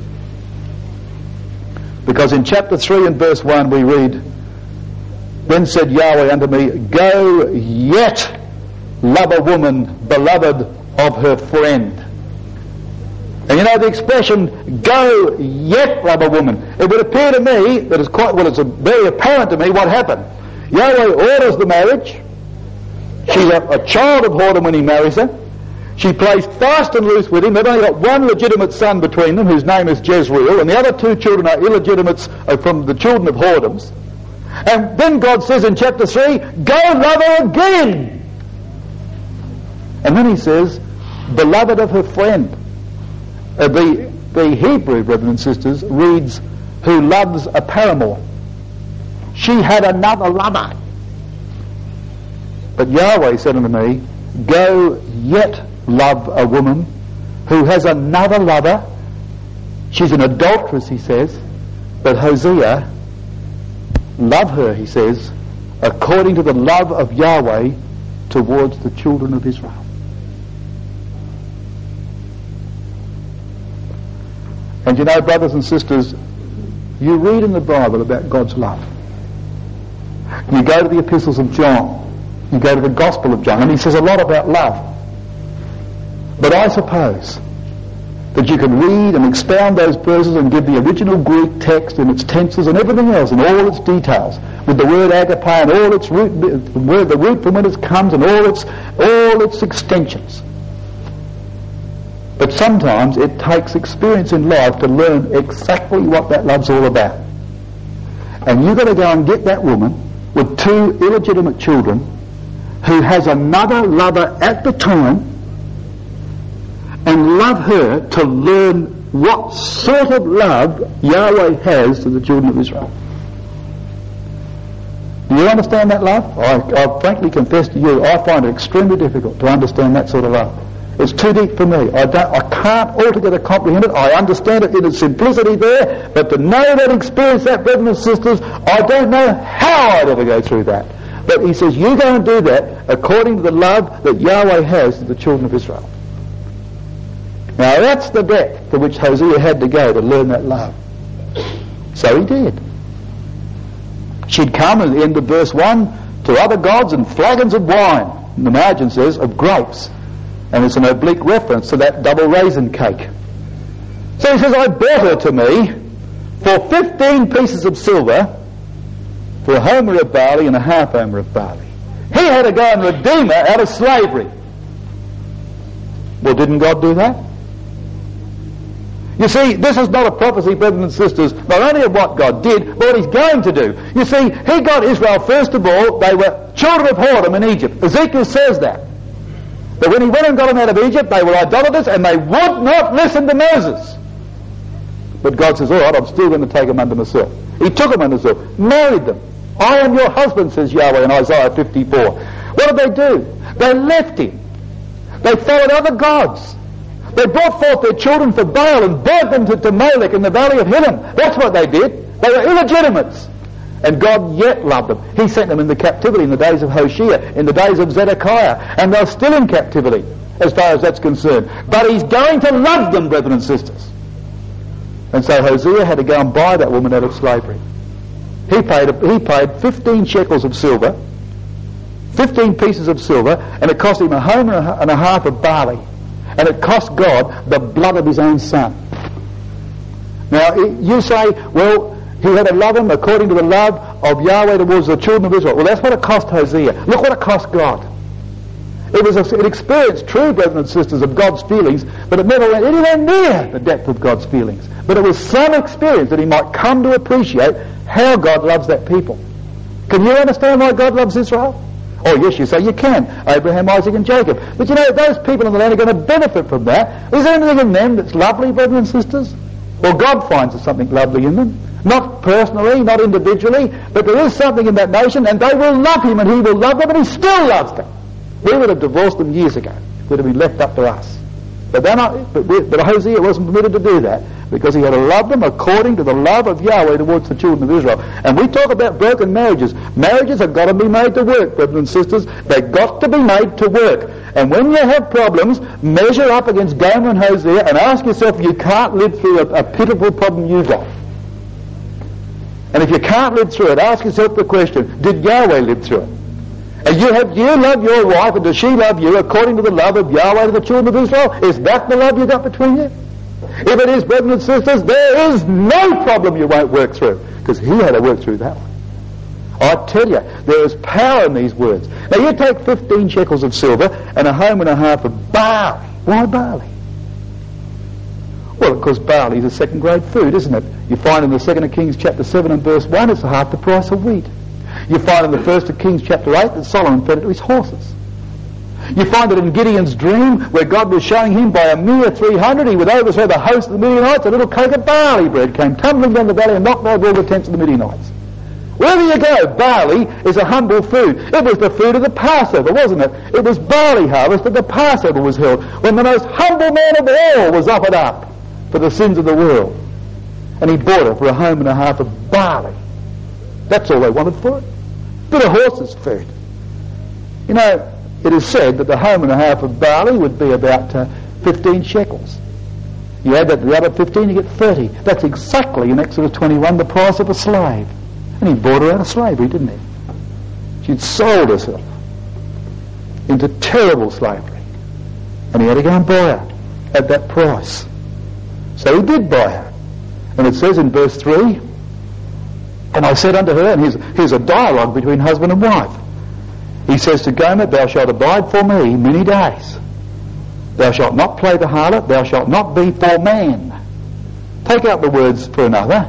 Because in chapter 3 and verse 1 we read, then said Yahweh unto me, go yet love a woman beloved of her friend. And you know the expression, go yet love a woman. It would appear to me that it's very apparent to me what happened. Yahweh orders the marriage. She's a child of whoredom when he marries her. She plays fast and loose with him. They've only got one legitimate son between them, whose name is Jezreel, and the other 2 children are illegitimates from the children of whoredoms. And then God says in chapter 3, go love her again. And then he says, beloved of her friend. The Hebrew, brothers and sisters, reads, who loves a paramour. She had another lover. But Yahweh said unto me, go yet love a woman who has another lover. She's an adulteress, he says. But Hosea, love her, he says, according to the love of Yahweh towards the children of Israel. And you know, brothers and sisters, you read in the Bible about God's love. You go to the epistles of John, you go to the Gospel of John, and he says a lot about love. But I suppose that you can read and expound those verses and give the original Greek text and its tenses and everything else and all its details with the word agape and all its root, the root from when it comes and all its extensions. But sometimes it takes experience in life to learn exactly what that love's all about. And you've got to go and get that woman with 2 illegitimate children who has another lover at the time and love her to learn what sort of love Yahweh has to the children of Israel. Do you understand that love? I frankly confess to you, I find it extremely difficult to understand that sort of love. It's too deep for me. I can't altogether comprehend it. I understand it in its simplicity there, but to know that, experience that, brothers and sisters, I don't know how I'd ever go through that. But he says, you go and do that according to the love that Yahweh has to the children of Israel. Now that's the depth to which Hosea had to go to learn that love. So he did. She'd come at the end of verse 1 to other gods and flagons of wine. And the margin says, of grapes. And it's an oblique reference to that double raisin cake. So he says, I bought her to me for 15 pieces of silver, for a homer of barley and a half homer of barley. He had to go and redeem her out of slavery. Well, didn't God do that? You see, this is not a prophecy, brothers and sisters, not only of what God did, but what he's going to do. You see, he got Israel, first of all, they were children of whoredom in Egypt. Ezekiel says that. But when he went and got them out of Egypt, they were idolaters and they would not listen to Moses. But God says, all right, I'm still going to take them under myself. He took them under himself, married them. I am your husband, says Yahweh in Isaiah 54. What did they do? They left him. They followed other gods. They brought forth their children for Baal and burnt them to Molech in the valley of Hinnom. That's what they did. They were illegitimates. And God yet loved them. He sent them into captivity in the days of Hoshea, in the days of Zedekiah, and they're still in captivity as far as that's concerned. But he's going to love them, brethren and sisters. And so Hosea had to go and buy that woman out of slavery. He paid 15 shekels of silver, 15 pieces of silver, and it cost him a homer and a half of barley. And it cost God the blood of his own son. Now, you say, well, he had to love him according to the love of Yahweh towards the children of Israel. Well, that's what it cost Hosea. Look what it cost God. It was an experience, true, brothers and sisters, of God's feelings, but it never went anywhere near the depth of God's feelings. But it was some experience that he might come to appreciate how God loves that people. Can you understand why God loves Israel? Oh, yes, you say you can. Abraham, Isaac, and Jacob. But you know, those people in the land are going to benefit from that. Is there anything in them that's lovely, brothers and sisters? Well, God finds something lovely in them. Not personally, not individually, but there is something in that nation, and they will love him, and he will love them, and he still loves them. We would have divorced them years ago. It would have been left up to us. But Hosea wasn't permitted to do that, because he had to love them according to the love of Yahweh towards the children of Israel. And we talk about broken marriages. Marriages have got to be made to work, brothers and sisters. They've got to be made to work. And when you have problems, measure up against Gomer and Hosea and ask yourself if you can't live through a pitiful problem you've got. And if you can't live through it, ask yourself the question, did Yahweh live through it? And do you love your wife, and does she love you according to the love of Yahweh to the children of Israel? Is that the love you got between you? If it is, brothers and sisters, there is no problem you won't work through, because he had to work through that one. I tell you, there is power in these words. Now you take 15 shekels of silver and a homer and a half of barley. Why barley? Well, because barley is a second-grade food, isn't it? You find in the 2nd of Kings chapter 7 and verse 1, it's half the price of wheat. You find in the 1st of Kings chapter 8 that Solomon fed it to his horses. You find it in Gideon's dream, where God was showing him by a mere 300 he would overthrow the host of the Midianites. A little cake of barley bread came tumbling down the valley and knocked over all the tents of the Midianites. Wherever you go, barley is a humble food. It was the food of the Passover, wasn't it? It was barley harvest that the Passover was held, when the most humble man of all was offered up for the sins of the world. And he bought it for 1.5 homes of barley. That's all they wanted for it. Bit of horse's food. You know, it is said that the 1.5 homes of barley would be about 15 shekels. You add that to the other 15, you get 30. That's exactly, in Exodus 21, the price of a slave. And he bought her out of slavery, didn't he? She'd sold herself into terrible slavery. And he had to go and buy her at that price. So he did buy her. And it says in verse 3, and I said unto her, and here's a dialogue between husband and wife. He says to Gomer, thou shalt abide for me many days. Thou shalt not play the harlot, thou shalt not be for man. Take out the words for another.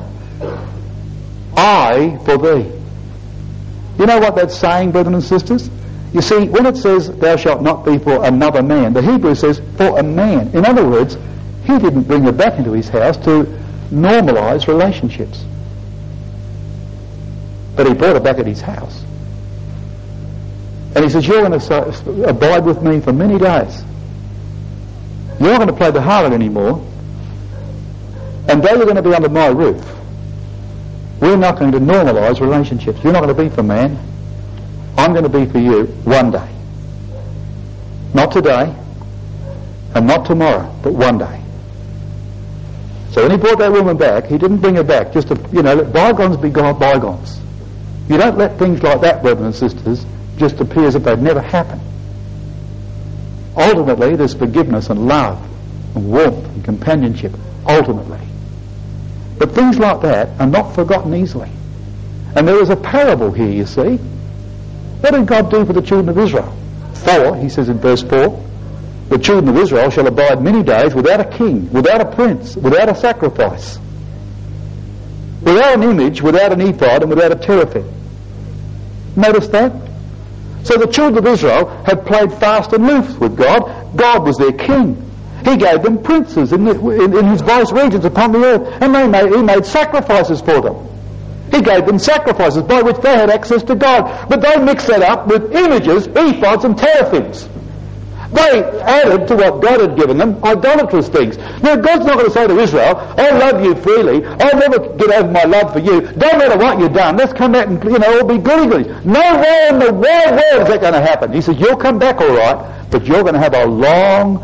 I for thee. You know what that's saying, brethren and sisters? You see, when it says, thou shalt not be for another man, the Hebrew says, for a man. In other words, he didn't bring her back into his house to normalise relationships. But he brought her back at his house. And he says, you're going to abide with me for many days. You're not going to play the harlot anymore. And though you're going to be under my roof, we're not going to normalise relationships. You're not going to be for man. I'm going to be for you one day. Not today, and not tomorrow, but one day. So when he brought that woman back, he didn't bring her back just to, let bygones be bygones. You don't let things like that, brothers and sisters, just appear as if they'd never happened. Ultimately, there's forgiveness and love and warmth and companionship, ultimately. But things like that are not forgotten easily. And there is a parable here, you see. What did God do for the children of Israel? For, he says in verse 4, the children of Israel shall abide many days without a king, without a prince, without a sacrifice, without an image, without an ephod, and without a teraphim. Notice that? So the children of Israel had played fast and loose with God. God was their king. He gave them princes in his vice regions upon the earth, and he made sacrifices for them. He gave them sacrifices by which they had access to God. But they mixed that up with images, ephods and teraphims. They added to what God had given them idolatrous things. Now God's not going to say to Israel, I love you freely, I'll never get over my love for you, don't matter what you've done, let's come out and all be goody-goody. Nowhere in the wide world is that going to happen. He says, you'll come back all right, but you're going to have a long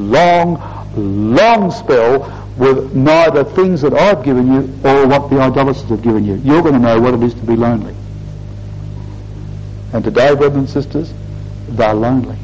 spell with neither things that I've given you or what the idolaters have given you. You're going to know what it is to be lonely. And today, brothers and sisters, they're lonely.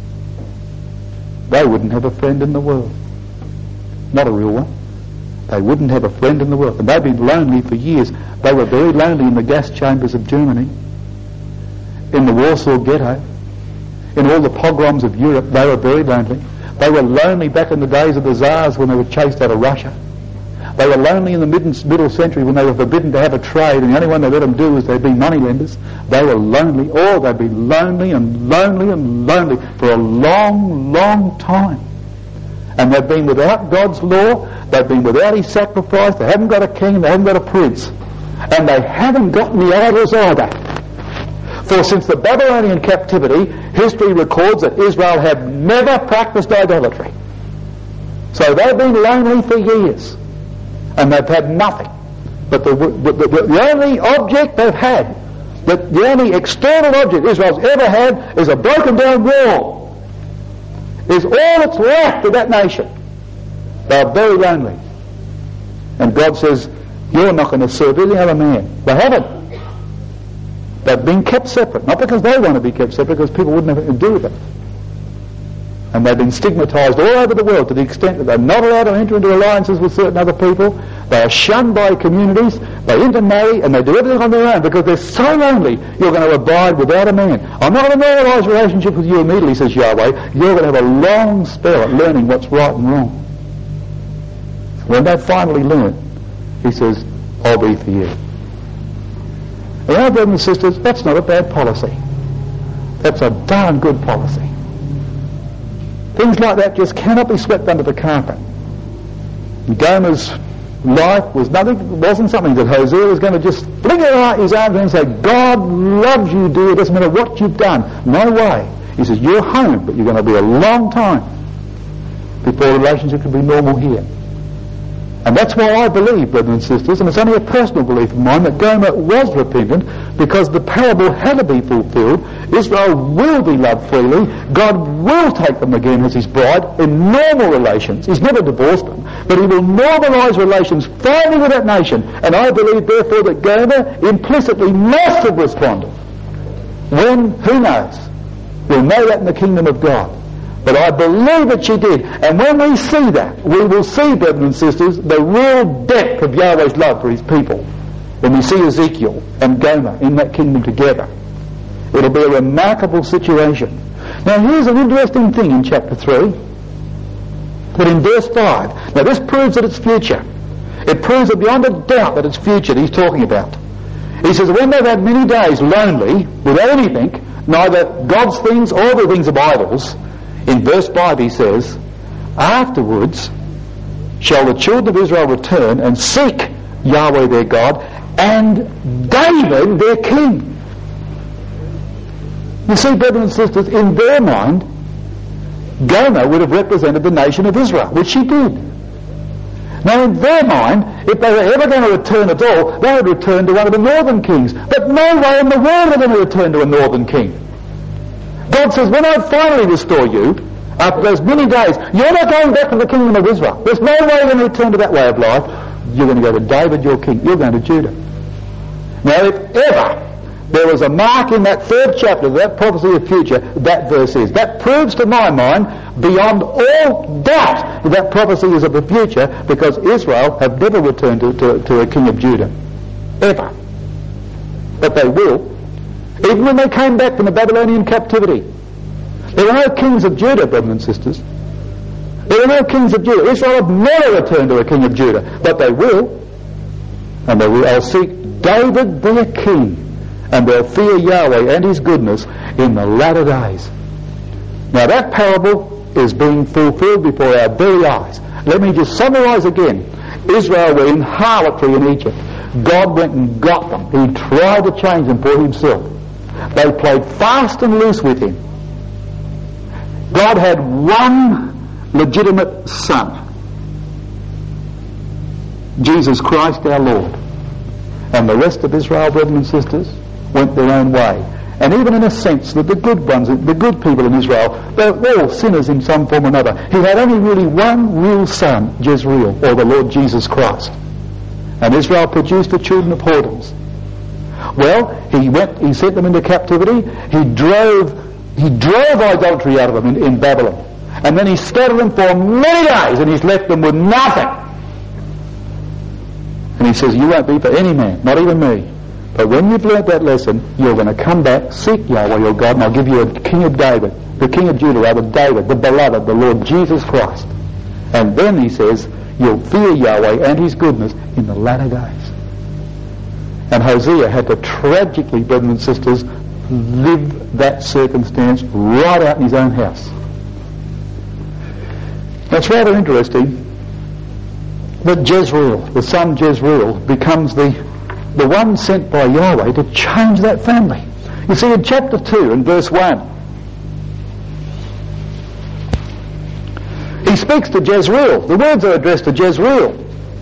They wouldn't have a friend in the world. Not a real one. They wouldn't have a friend in the world. And they've been lonely for years. They were very lonely in the gas chambers of Germany, in the Warsaw Ghetto, in all the pogroms of Europe. They were very lonely. They were lonely back in the days of the Tsars when they were chased out of Russia. They were lonely in the middle century when they were forbidden to have a trade, and the only one they let them do was they'd be moneylenders. They were lonely. Oh, they'd been lonely and lonely and lonely for a long, long time. And they've been without God's law. They've been without his sacrifice. They haven't got a king. They haven't got a prince. And they haven't gotten the idols either. For since the Babylonian captivity, history records that Israel had never practiced idolatry. So they've been lonely for years. And they've had nothing. But the only object they've had, the only external object Israel's ever had is a broken down wall. Is all that's left of that nation. They're very lonely. And God says, you're not going to serve any other man. They haven't. They've been kept separate. Not because they want to be kept separate, because people wouldn't have anything to do with it. And they've been stigmatised all over the world to the extent that they're not allowed to enter into alliances with certain other people. They are shunned by communities. They intermarry and they do everything on their own because they're so lonely. You're going to abide without a man. I'm not going to normalise a relationship with you immediately, says Yahweh. You're going to have a long spell at learning what's right and wrong. When they've finally learned, he says, I'll be for you. And our brothers and sisters, that's not a bad policy. That's a darn good policy. Things like that just cannot be swept under the carpet. Gomer's life was wasn't something that Hosea was going to just fling out his arms and say, God loves you, dear, it doesn't matter what you've done. No way. He says, you're home, but you're going to be a long time before the relationship can be normal here. And that's why I believe, brothers and sisters, and it's only a personal belief of mine, that Gomer was repentant, because the parable had to be fulfilled. Israel will be loved freely. God will take them again as his bride in normal relations. He's never divorced them, but he will normalise relations finally with that nation. And I believe, therefore, that Gomer implicitly must have responded. When? Who knows? We'll know that in the kingdom of God. But I believe that she did. And when we see that, we will see, brothers and sisters, the real depth of Yahweh's love for his people. When we see Ezekiel and Gomer in that kingdom together, it'll be a remarkable situation. Now here's an interesting thing in chapter 3. But in verse 5, now this proves that it's future. It proves that beyond a doubt that it's future that he's talking about. He says, when they've had many days lonely, without anything, neither God's things or the things of idols, in verse 5 he says, afterwards shall the children of Israel return and seek Yahweh their God and David their king. You see, brothers and sisters, in their mind, Gomer would have represented the nation of Israel, which she did. Now in their mind, if they were ever going to return at all, they would return to one of the northern kings. But no way in the world are they going to return to a northern king. God says, when I finally restore you, after those many days, you're not going back to the kingdom of Israel. There's no way you're going to return to that way of life. You're going to go to David, your king. You're going to Judah. Now, if ever there was a mark in that third chapter of that prophecy of future, that verse is. That proves to my mind, beyond all doubt, that that prophecy is of the future, because Israel have never returned to a king of Judah. Ever. But they will. Even when they came back from the Babylonian captivity. There were no kings of Judah, brothers and sisters. There were no kings of Judah. Israel have never returned to a king of Judah. But they will. And they will. They'll seek David their king. And they'll fear Yahweh and his goodness in the latter days. Now that parable is being fulfilled before our very eyes. Let me just summarise again. Israel were in harlotry in Egypt. God went and got them. He tried to change them for himself. They played fast and loose with him. God had one legitimate son, Jesus Christ our Lord. And the rest of Israel, brothers and sisters, went their own way. And even in a sense that the good ones, the good people in Israel, they're all sinners in some form or another. He had only really one real son, Jezreel, or the Lord Jesus Christ. And Israel produced the children of whoredoms. Well, he sent them into captivity. He drove idolatry out of them in Babylon. And then he scattered them for many days, and he's left them with nothing. And he says, you won't be for any man, not even me. But when you've learnt that lesson, you're going to come back, seek Yahweh your God, and I'll give you a king of David, the king of Judah, rather, David, the beloved, the Lord Jesus Christ. And then he says, you'll fear Yahweh and his goodness in the latter days. And Hosea had to tragically, brothers and sisters, live that circumstance right out in his own house. That's rather interesting that Jezreel, the son Jezreel, becomes the one sent by Yahweh to change that family. You see, in chapter 2 and verse 1, he speaks to Jezreel. The words are addressed to Jezreel.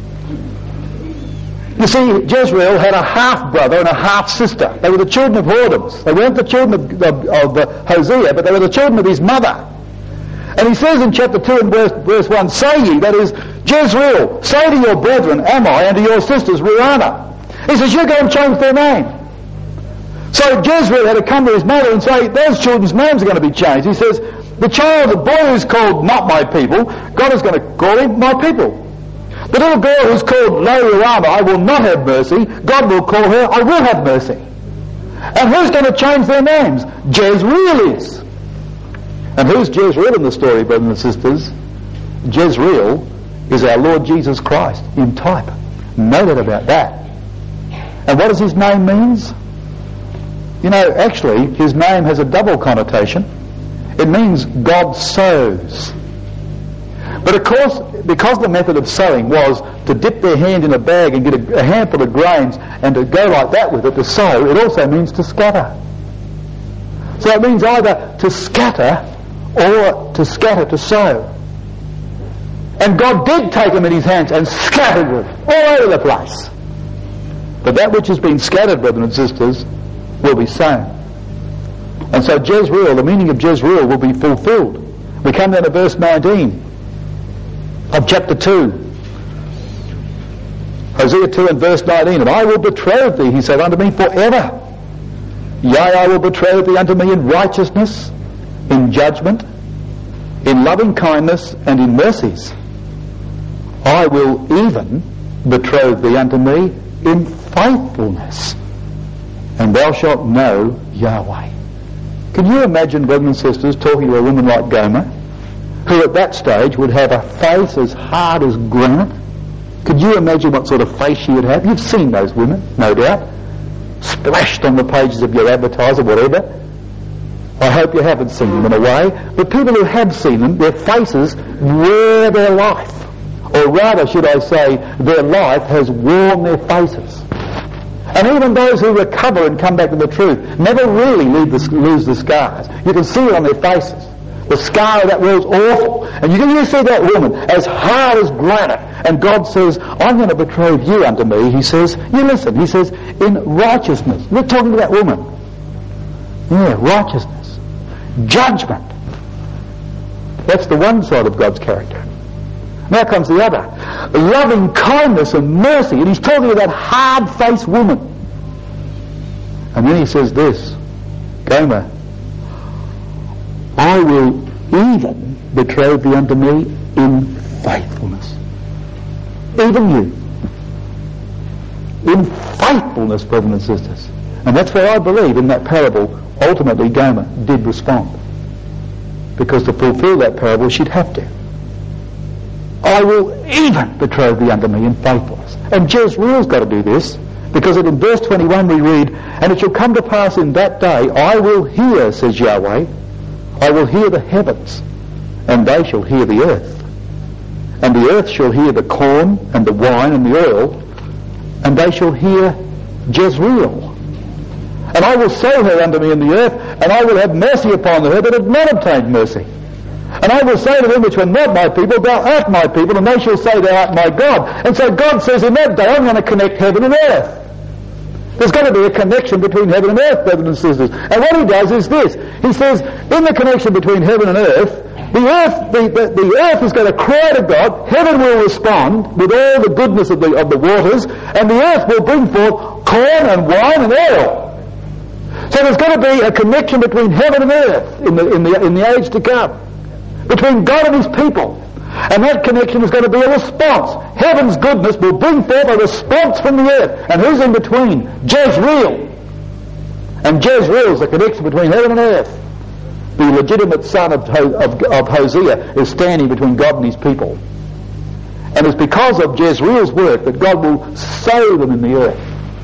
You see, Jezreel had a half-brother and a half-sister. They were the children of whoredoms. They weren't the children of Hosea, but they were the children of his mother. And he says in chapter 2 and verse 1, say ye, that is, Jezreel, say to your brethren, Ammai, and to your sisters, Ruana. He says, you go and change their name. So Jezreel had to come to his mother and say, those children's names are going to be changed. He says, the child, the boy who's called not my people, God is going to call him my people. The little girl who's called Lo Ruama, I will not have mercy, God will call her, I will have mercy. And who's going to change their names? Jezreel is. And who's Jezreel in the story, brothers and sisters? Jezreel is our Lord Jesus Christ in type. No doubt about that. And what does his name mean? You know, actually, his name has a double connotation. It means God sows. But of course, because the method of sowing was to dip their hand in a bag and get a handful of grains and to go like that with it to sow, it also means to scatter. So it means either to scatter or to scatter to sow. And God did take them in his hands and scattered them all over the place. But that which has been scattered, brothers and sisters, will be sown. And so Jezreel, the meaning of Jezreel, will be fulfilled. We come down to verse 19 of chapter 2. Hosea 2 and verse 19. And I will betroth thee, he said, unto me forever. Yea, I will betroth thee unto me in righteousness, in judgment, in loving kindness, and in mercies. I will even betroth thee unto me in faithfulness, and thou shalt know Yahweh. Can you imagine, brothers and sisters, talking to a woman like Gomer, who at that stage would have a face as hard as granite? Could you imagine what sort of face she would have? You've seen those women, no doubt, splashed on the pages of your advertiser, whatever. I hope you haven't seen them in a way, but people who have seen them, their faces wear their life. Or rather, should I say, their life has worn their faces. And even those who recover and come back to the truth never really lose the scars. You can see it on their faces. The scar of that world's awful. And you see that woman as hard as granite. And God says, I'm going to betroth you unto me. He says, you listen, he says, in righteousness. We're talking to that woman. Yeah, righteousness. Judgment. That's the one side of God's character. Now comes the other. Loving kindness and mercy. And he's talking to that hard-faced woman. And then he says this, Gomer, I will even betroth thee unto me in faithfulness. Even you. In faithfulness, brothers and sisters. And that's where I believe in that parable, ultimately Gomer did respond. Because to fulfill that parable, she'd have to. I will even betroth thee unto me in faithfulness. And Jezreel's got to do this, because in verse 21 we read, and it shall come to pass in that day, I will hear, says Yahweh, I will hear the heavens, and they shall hear the earth. And the earth shall hear the corn, and the wine, and the oil, and they shall hear Jezreel. And I will sow her unto me in the earth, and I will have mercy upon her that had not obtained mercy. And I will say to them which were not my people, thou art my people, and they shall say, thou art my God. And so God says, in that day I'm going to connect heaven and earth. There's got to be a connection between heaven and earth, brothers and sisters. And what he does is this. He says, in the connection between heaven and earth, the earth is going to cry to God, heaven will respond with all the goodness of the waters, and the earth will bring forth corn and wine and oil. So there's got to be a connection between heaven and earth in the age to come. Between God and his people. And that connection is going to be a response. Heaven's goodness will bring forth a response from the earth. And who's in between? Jezreel. And Jezreel is the connection between heaven and earth. The legitimate son of Hosea is standing between God and his people. And it's because of Jezreel's work that God will sow them in the earth.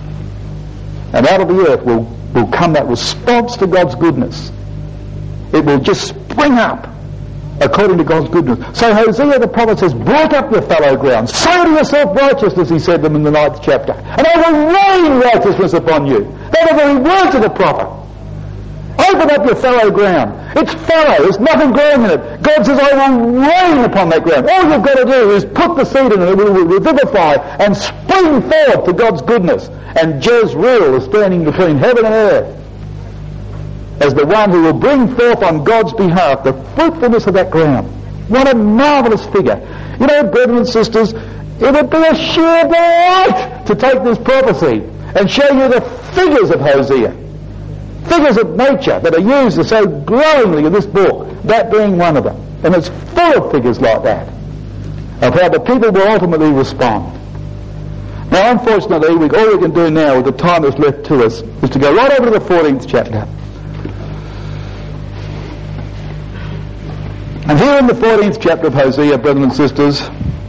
And out of the earth will come that response to God's goodness. It will just spring up according to God's goodness. So Hosea the prophet says, break up your fallow ground. Sow to yourself righteousness, he said to them in the 9th chapter. And I will rain righteousness upon you. They're the very words of the prophet. Open up your fallow ground. It's fallow. There's nothing growing in it. God says, I will rain upon that ground. All you've got to do is put the seed in it. It will revivify and spring forth to God's goodness. And Jezreel is standing between heaven and earth as the one who will bring forth on God's behalf the fruitfulness of that ground. What a marvellous figure. You know, brothers and sisters, it would be a sheer delight to take this prophecy and show you the figures of Hosea. Figures of nature that are used so glowingly in this book, that being one of them. And it's full of figures like that, of how the people will ultimately respond. Now, unfortunately, all we can do now with the time that's left to us is to go right over to the 14th chapter. And here in the 14th chapter of Hosea, brothers and sisters,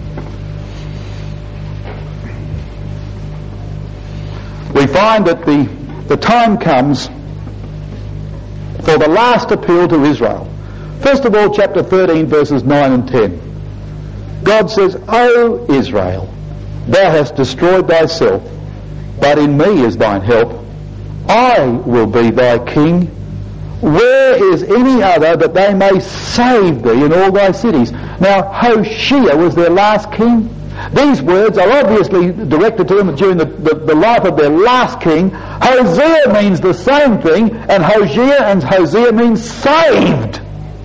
we find that the time comes for the last appeal to Israel. First of all, chapter 13, verses 9 and 10. God says, O Israel, thou hast destroyed thyself, but in me is thine help. I will be thy king. Where is any other that they may save thee in all thy cities? Now, Hoshea was their last king. These words are obviously directed to them during the life of their last king. Hosea means the same thing, and Hosea means saved.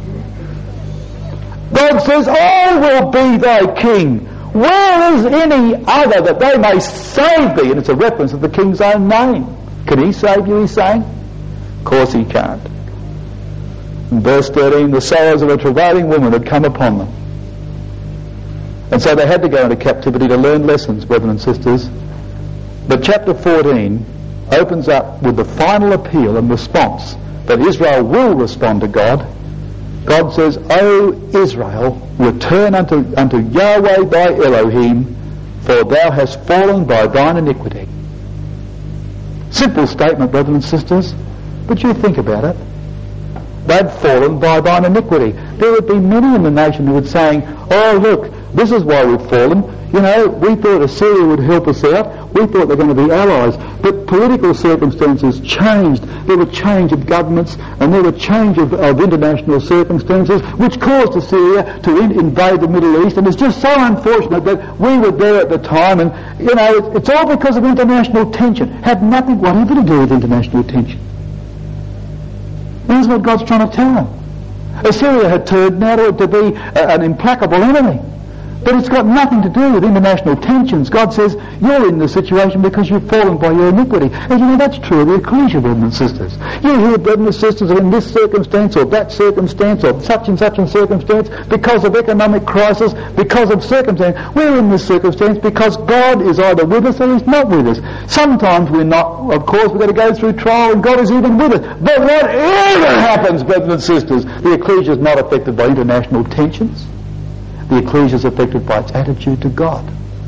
God says, I will be thy king. Where is any other that they may save thee? And it's a reference to the king's own name. Can he save you, he's saying? Of course he can't. In verse 13, the sorrows of a travailing woman had come upon them. And so they had to go into captivity to learn lessons, brethren and sisters. But chapter 14 opens up with the final appeal and response that Israel will respond to God. God says, O Israel, return unto Yahweh thy Elohim, for thou hast fallen by thine iniquity. Simple statement, brethren and sisters, but you think about it. They'd fallen by thine iniquity. There would be many in the nation who would saying, oh look, this is why we've fallen. You know, we thought Assyria would help us out. We thought they're going to be allies. But political circumstances changed. There were change of governments and there were change of international circumstances which caused Assyria to invade the Middle East. And it's just so unfortunate that we were there at the time. And, you know, it's all because of international tension. Had nothing whatever to do with international tension. That's what God's trying to tell them. Assyria had turned out to be an implacable enemy. But it's got nothing to do with international tensions. God says, you're in this situation because you've fallen by your iniquity. And you know, that's true of the ecclesia, brethren and sisters. You hear, brethren and sisters, are in this circumstance or that circumstance or such and such a circumstance because of economic crisis, because of circumstance. We're in this circumstance because God is either with us or He's not with us. Sometimes we're not. Of course, we've got to go through trial and God is even with us. But whatever happens, brethren and sisters, the ecclesia is not affected by international tensions. The ecclesia is affected by its attitude to God.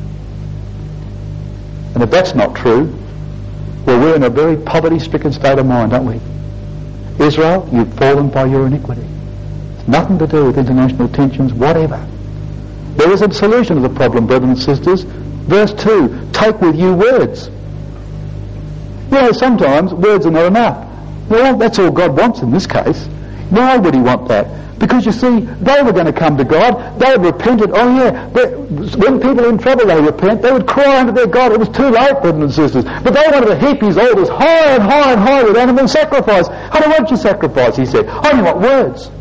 And if that's not true, well, we're in a very poverty-stricken state of mind, aren't we? Israel, you've fallen by your iniquity. It's nothing to do with international tensions, whatever. There is a solution to the problem, brethren and sisters. Verse 2, take with you words. You know, sometimes words are not enough. Well, that's all God wants in this case. Why would He want that? Because you see, they were going to come to God. They had repented. Oh yeah, when people are in trouble, they repent. They would cry unto their God. It was too late, brothers and sisters. But they wanted to heap His altars higher and higher and higher with animal sacrifice. I don't want your sacrifice, He said. I only want words.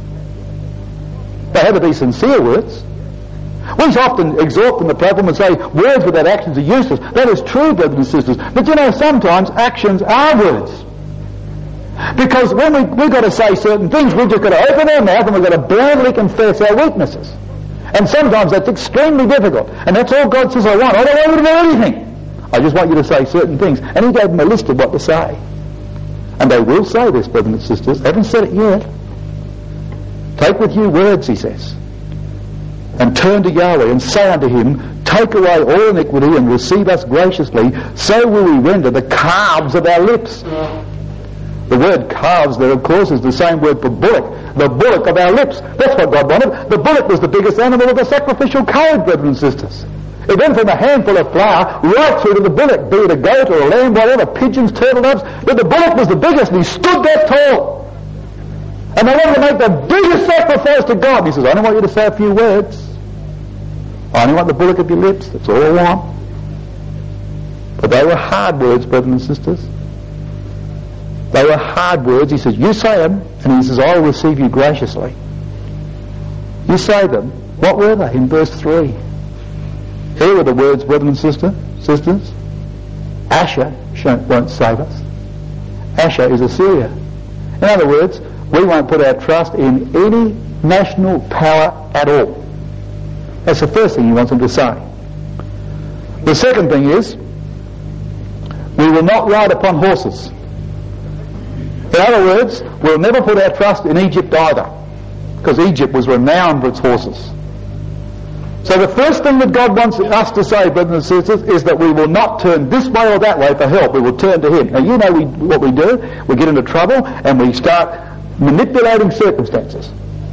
They had to be sincere words. We often exhort from the platform and say words without actions are useless. That is true, brothers and sisters. But you know, sometimes actions are words. Because when we've got to say certain things, we've just got to open our mouth and we've got to blandly confess our weaknesses. And sometimes that's extremely difficult. And that's all God says I want. I don't want you to do anything. I just want you to say certain things. And He gave them a list of what to say. And they will say this, brothers and sisters. They haven't said it yet. Take with you words, He says. And turn to Yahweh and say unto Him, take away all iniquity and receive us graciously. So will we render the calves of our lips. The word calves there, of course, is the same word for bullock. The bullock of our lips. That's what God wanted. The bullock was the biggest animal of the sacrificial code, brethren and sisters. It went from a handful of flour right through to the bullock, be it a goat or a lamb, whatever, pigeons, turtle doves. But the bullock was the biggest, and he stood that tall. And they wanted to make the biggest sacrifice to God. And He says, I don't want you to say a few words. I only want the bullock of your lips. That's all I want. But they were hard words, brethren and sisters. They were hard words. He says, you say them, and He says, I will receive you graciously. You say them. What were they? In verse 3. Here were the words, brethren and sisters. Asher won't save us. Asher is Assyria. In other words, we won't put our trust in any national power at all. That's the first thing He wants them to say. The second thing is, we will not ride upon horses. In other words, we'll never put our trust in Egypt either, because Egypt was renowned for its horses. So the first thing that God wants us to say, brothers and sisters, is that we will not turn this way or that way for help. We will turn to Him. Now you know what we do. We get into trouble and we start manipulating circumstances.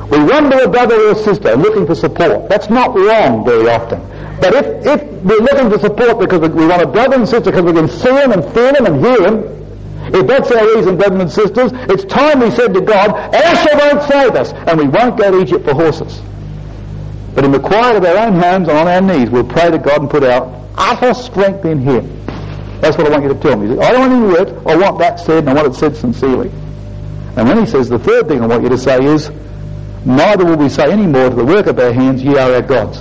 We run to a brother or a sister looking for support. That's not wrong very often. But if we're looking for support because we want a brother and sister because we can see them and feel them and hear them, if that's our reason, brothers and sisters, it's time we said to God, Asher won't save us, and we won't go to Egypt for horses. But in the quiet of our own homes and on our knees, we'll pray to God and put our utter strength in Him. That's what I want you to tell me. I don't want any words. I want that said, and I want it said sincerely. And then he says, the third thing I want you to say is, neither will we say any more to the work of our hands, ye are our gods.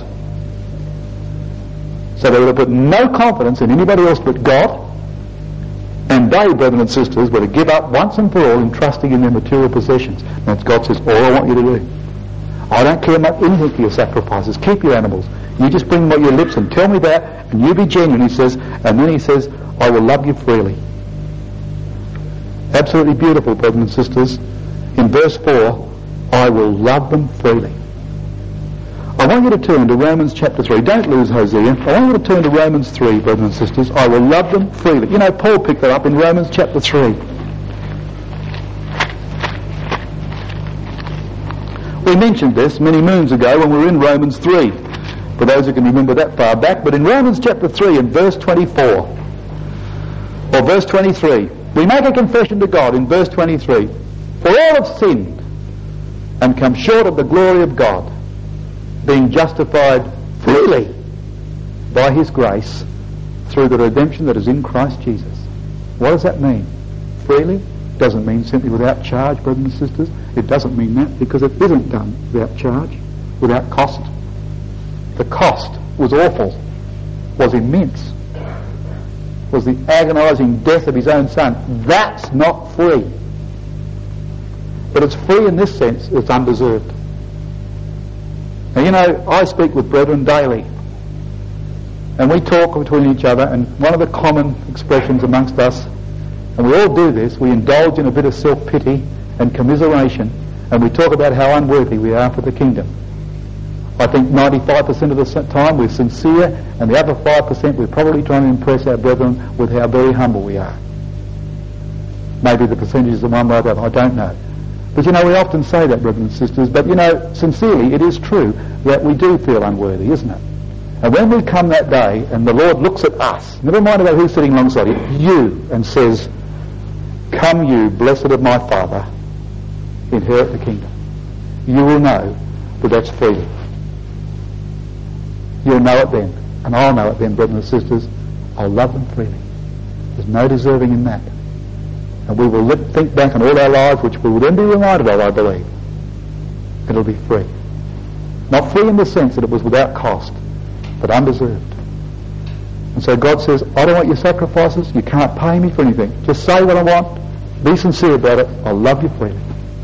So they were to put no confidence in anybody else but God, and they, brothers and sisters, were to give up once and for all in trusting in their material possessions. And God says, all I want you to do. I don't care much anything for your sacrifices. Keep your animals. You just bring them on your lips and tell me that, and you be genuine, he says. And then he says, I will love you freely. Absolutely beautiful, brothers and sisters. In verse 4, I will love them freely. I want you to turn to Romans chapter 3. Don't lose Hosea. I want you to turn to Romans 3, brothers and sisters. I will love them freely. You know, Paul picked that up in Romans chapter 3. We mentioned this many moons ago when we were in Romans 3, for those who can remember that far back. But in Romans chapter 3 and verse 24, or verse 23, we make a confession to God in verse 23. For all have sinned and come short of the glory of God, being justified freely by His grace through the redemption that is in Christ Jesus. What does that mean? Freely? Doesn't mean simply without charge, brothers and sisters. It doesn't mean that, because it isn't done without charge, without cost. The cost was awful, was immense, was the agonising death of His own Son. That's not free. But it's free in this sense, it's undeserved. Now, you know, I speak with brethren daily, and we talk between each other, and one of the common expressions amongst us, and we all do this, we indulge in a bit of self-pity and commiseration, and we talk about how unworthy we are for the kingdom. I think 95% of the time we're sincere, and the other 5% we're probably trying to impress our brethren with how very humble we are. Maybe the percentages are one way or the other, I don't know. But you know, we often say that, brothers and sisters, but you know, sincerely, it is true that we do feel unworthy, isn't it? And when we come that day and the Lord looks at us, never mind about who's sitting alongside you, and says, come you, blessed of my Father, inherit the kingdom. You will know that that's free. You'll know it then, and I'll know it then, brothers and sisters. I'll love them freely. There's no deserving in that. And we will think back on all our lives, which we will then be reminded of, I believe. It'll be free. Not free in the sense that it was without cost, but undeserved. And so God says, I don't want your sacrifices. You can't pay me for anything. Just say what I want. Be sincere about it. I'll love you freely.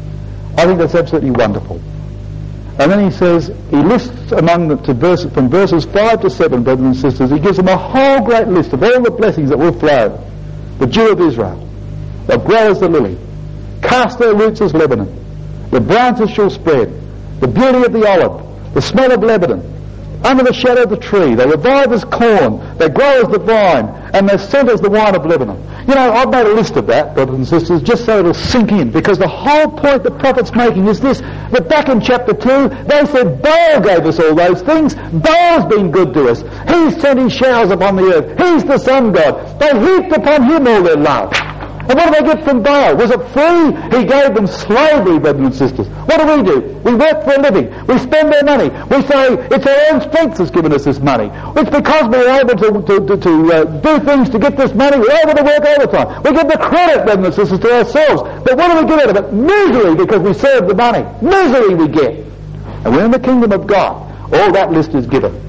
I think that's absolutely wonderful. And then he says, he lists among them from verses 5 to 7, brothers and sisters, he gives them a whole great list of all the blessings that will flow. The Jew of Israel, they'll grow as the lily, cast their roots as Lebanon, the branches shall spread, the beauty of the olive, the smell of Lebanon, under the shadow of the tree, they revive as corn, they grow as the vine, and they scent as the wine of Lebanon. You know, I've made a list of that, brothers and sisters, just so it'll sink in, because the whole point the prophet's making is this, that back in chapter 2, they said Baal gave us all those things. Baal's been good to us. He's sent his showers upon the earth. He's the sun god. They heaped upon him all their love. And what did they get from Baal? Was it free? He gave them slavery, brothers and sisters. What do? We work for a living. We spend our money. We say it's our own strength that's given us this money. It's because we're able to do things to get this money. We're able to work overtime. We give the credit, brothers and sisters, to ourselves. But what do we get out of it? Misery, because we serve the money. Misery we get. And we're in the kingdom of God. All that list is given.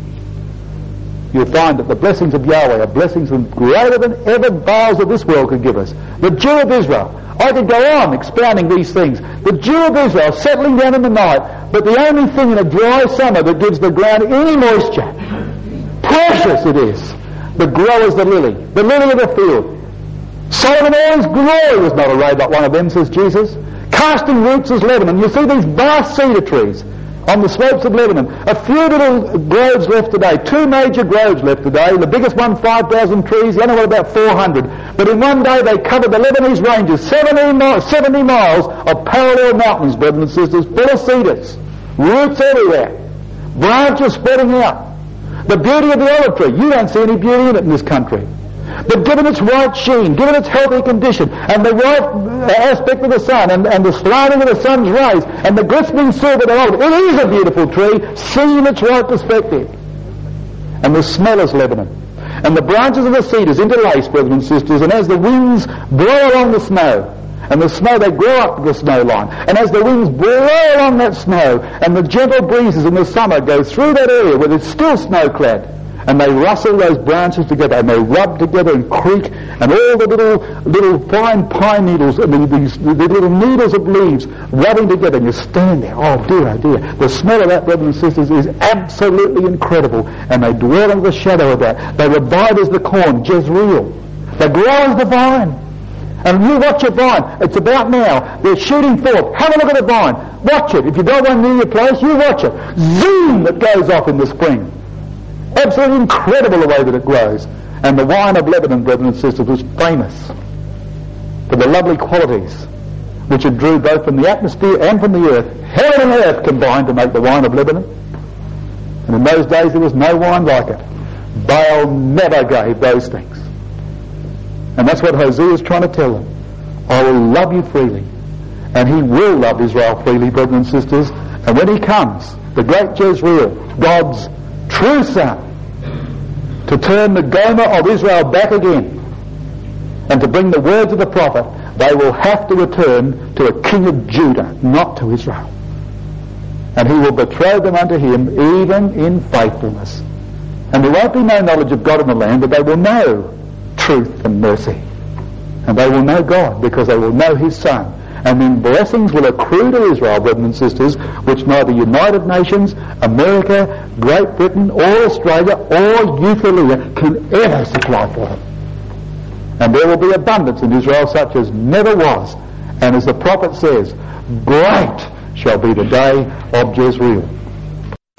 You'll find that the blessings of Yahweh are blessings greater than ever Baals of this world could give us. The Jew of Israel. I could go on expounding these things. The Jew of Israel settling down in the night, but the only thing in a dry summer that gives the ground any moisture. Precious it is. But grow as the lily of the field. Solomon all his glory was not arrayed like one of them, says Jesus. Casting roots as Lebanon. You see these vast cedar trees on the slopes of Lebanon. A few little groves left today. 2 major groves left today. The biggest one, 5,000 trees. The other one, about 400. But in one day they covered the Lebanese ranges. 70 miles of parallel mountains, brothers and sisters, full of cedars. Roots everywhere. Branches spreading out. The beauty of the olive tree. You don't see any beauty in it in this country. But given its white sheen, given its healthy condition, and the right aspect of the sun, and the slanting of the sun's rays, and the glistening silver of the olive, it is a beautiful tree, seen in its right perspective. And the smell is Lebanon. And the branches of the cedars interlace, brothers and sisters, and as the winds blow along the snow, and the snow, they grow up to the snow line, and as the winds blow along that snow, and the gentle breezes in the summer go through that area where it's still snow-clad, and they rustle those branches together, and they rub together and creak, and all the little fine pine needles, and these little needles of leaves rubbing together, and you stand there, oh dear, the smell of that, brothers and sisters, is absolutely incredible, and they dwell under the shadow of that. They abide as the corn, Jezreel. They grow as the vine. And you watch a vine. It's about now. They're shooting forth. Have a look at the vine. Watch it. If you got one near your place, you watch it. Zoom! It goes off in the spring. Absolutely incredible the way that it grows. And the wine of Lebanon, brothers and sisters, was famous for the lovely qualities which it drew both from the atmosphere and from the earth. Heaven and earth combined to make the wine of Lebanon. And in those days there was no wine like it. Baal never gave those things. And that's what Hosea is trying to tell them. I will love you freely. And he will love Israel freely, brothers and sisters. And when he comes, the great Jezreel, God's true son, to turn the Gomer of Israel back again, and to bring the words of the prophet, they will have to return to a king of Judah, not to Israel. And he will betroth them unto him even in faithfulness. And there won't be no knowledge of God in the land, but they will know truth and mercy. And they will know God because they will know his Son. And then blessings will accrue to Israel, brothers and sisters, which neither United Nations, America, Great Britain, or Australia, or Euphoria can ever supply for them. And there will be abundance in Israel such as never was. And as the prophet says, great shall be the day of Jezreel.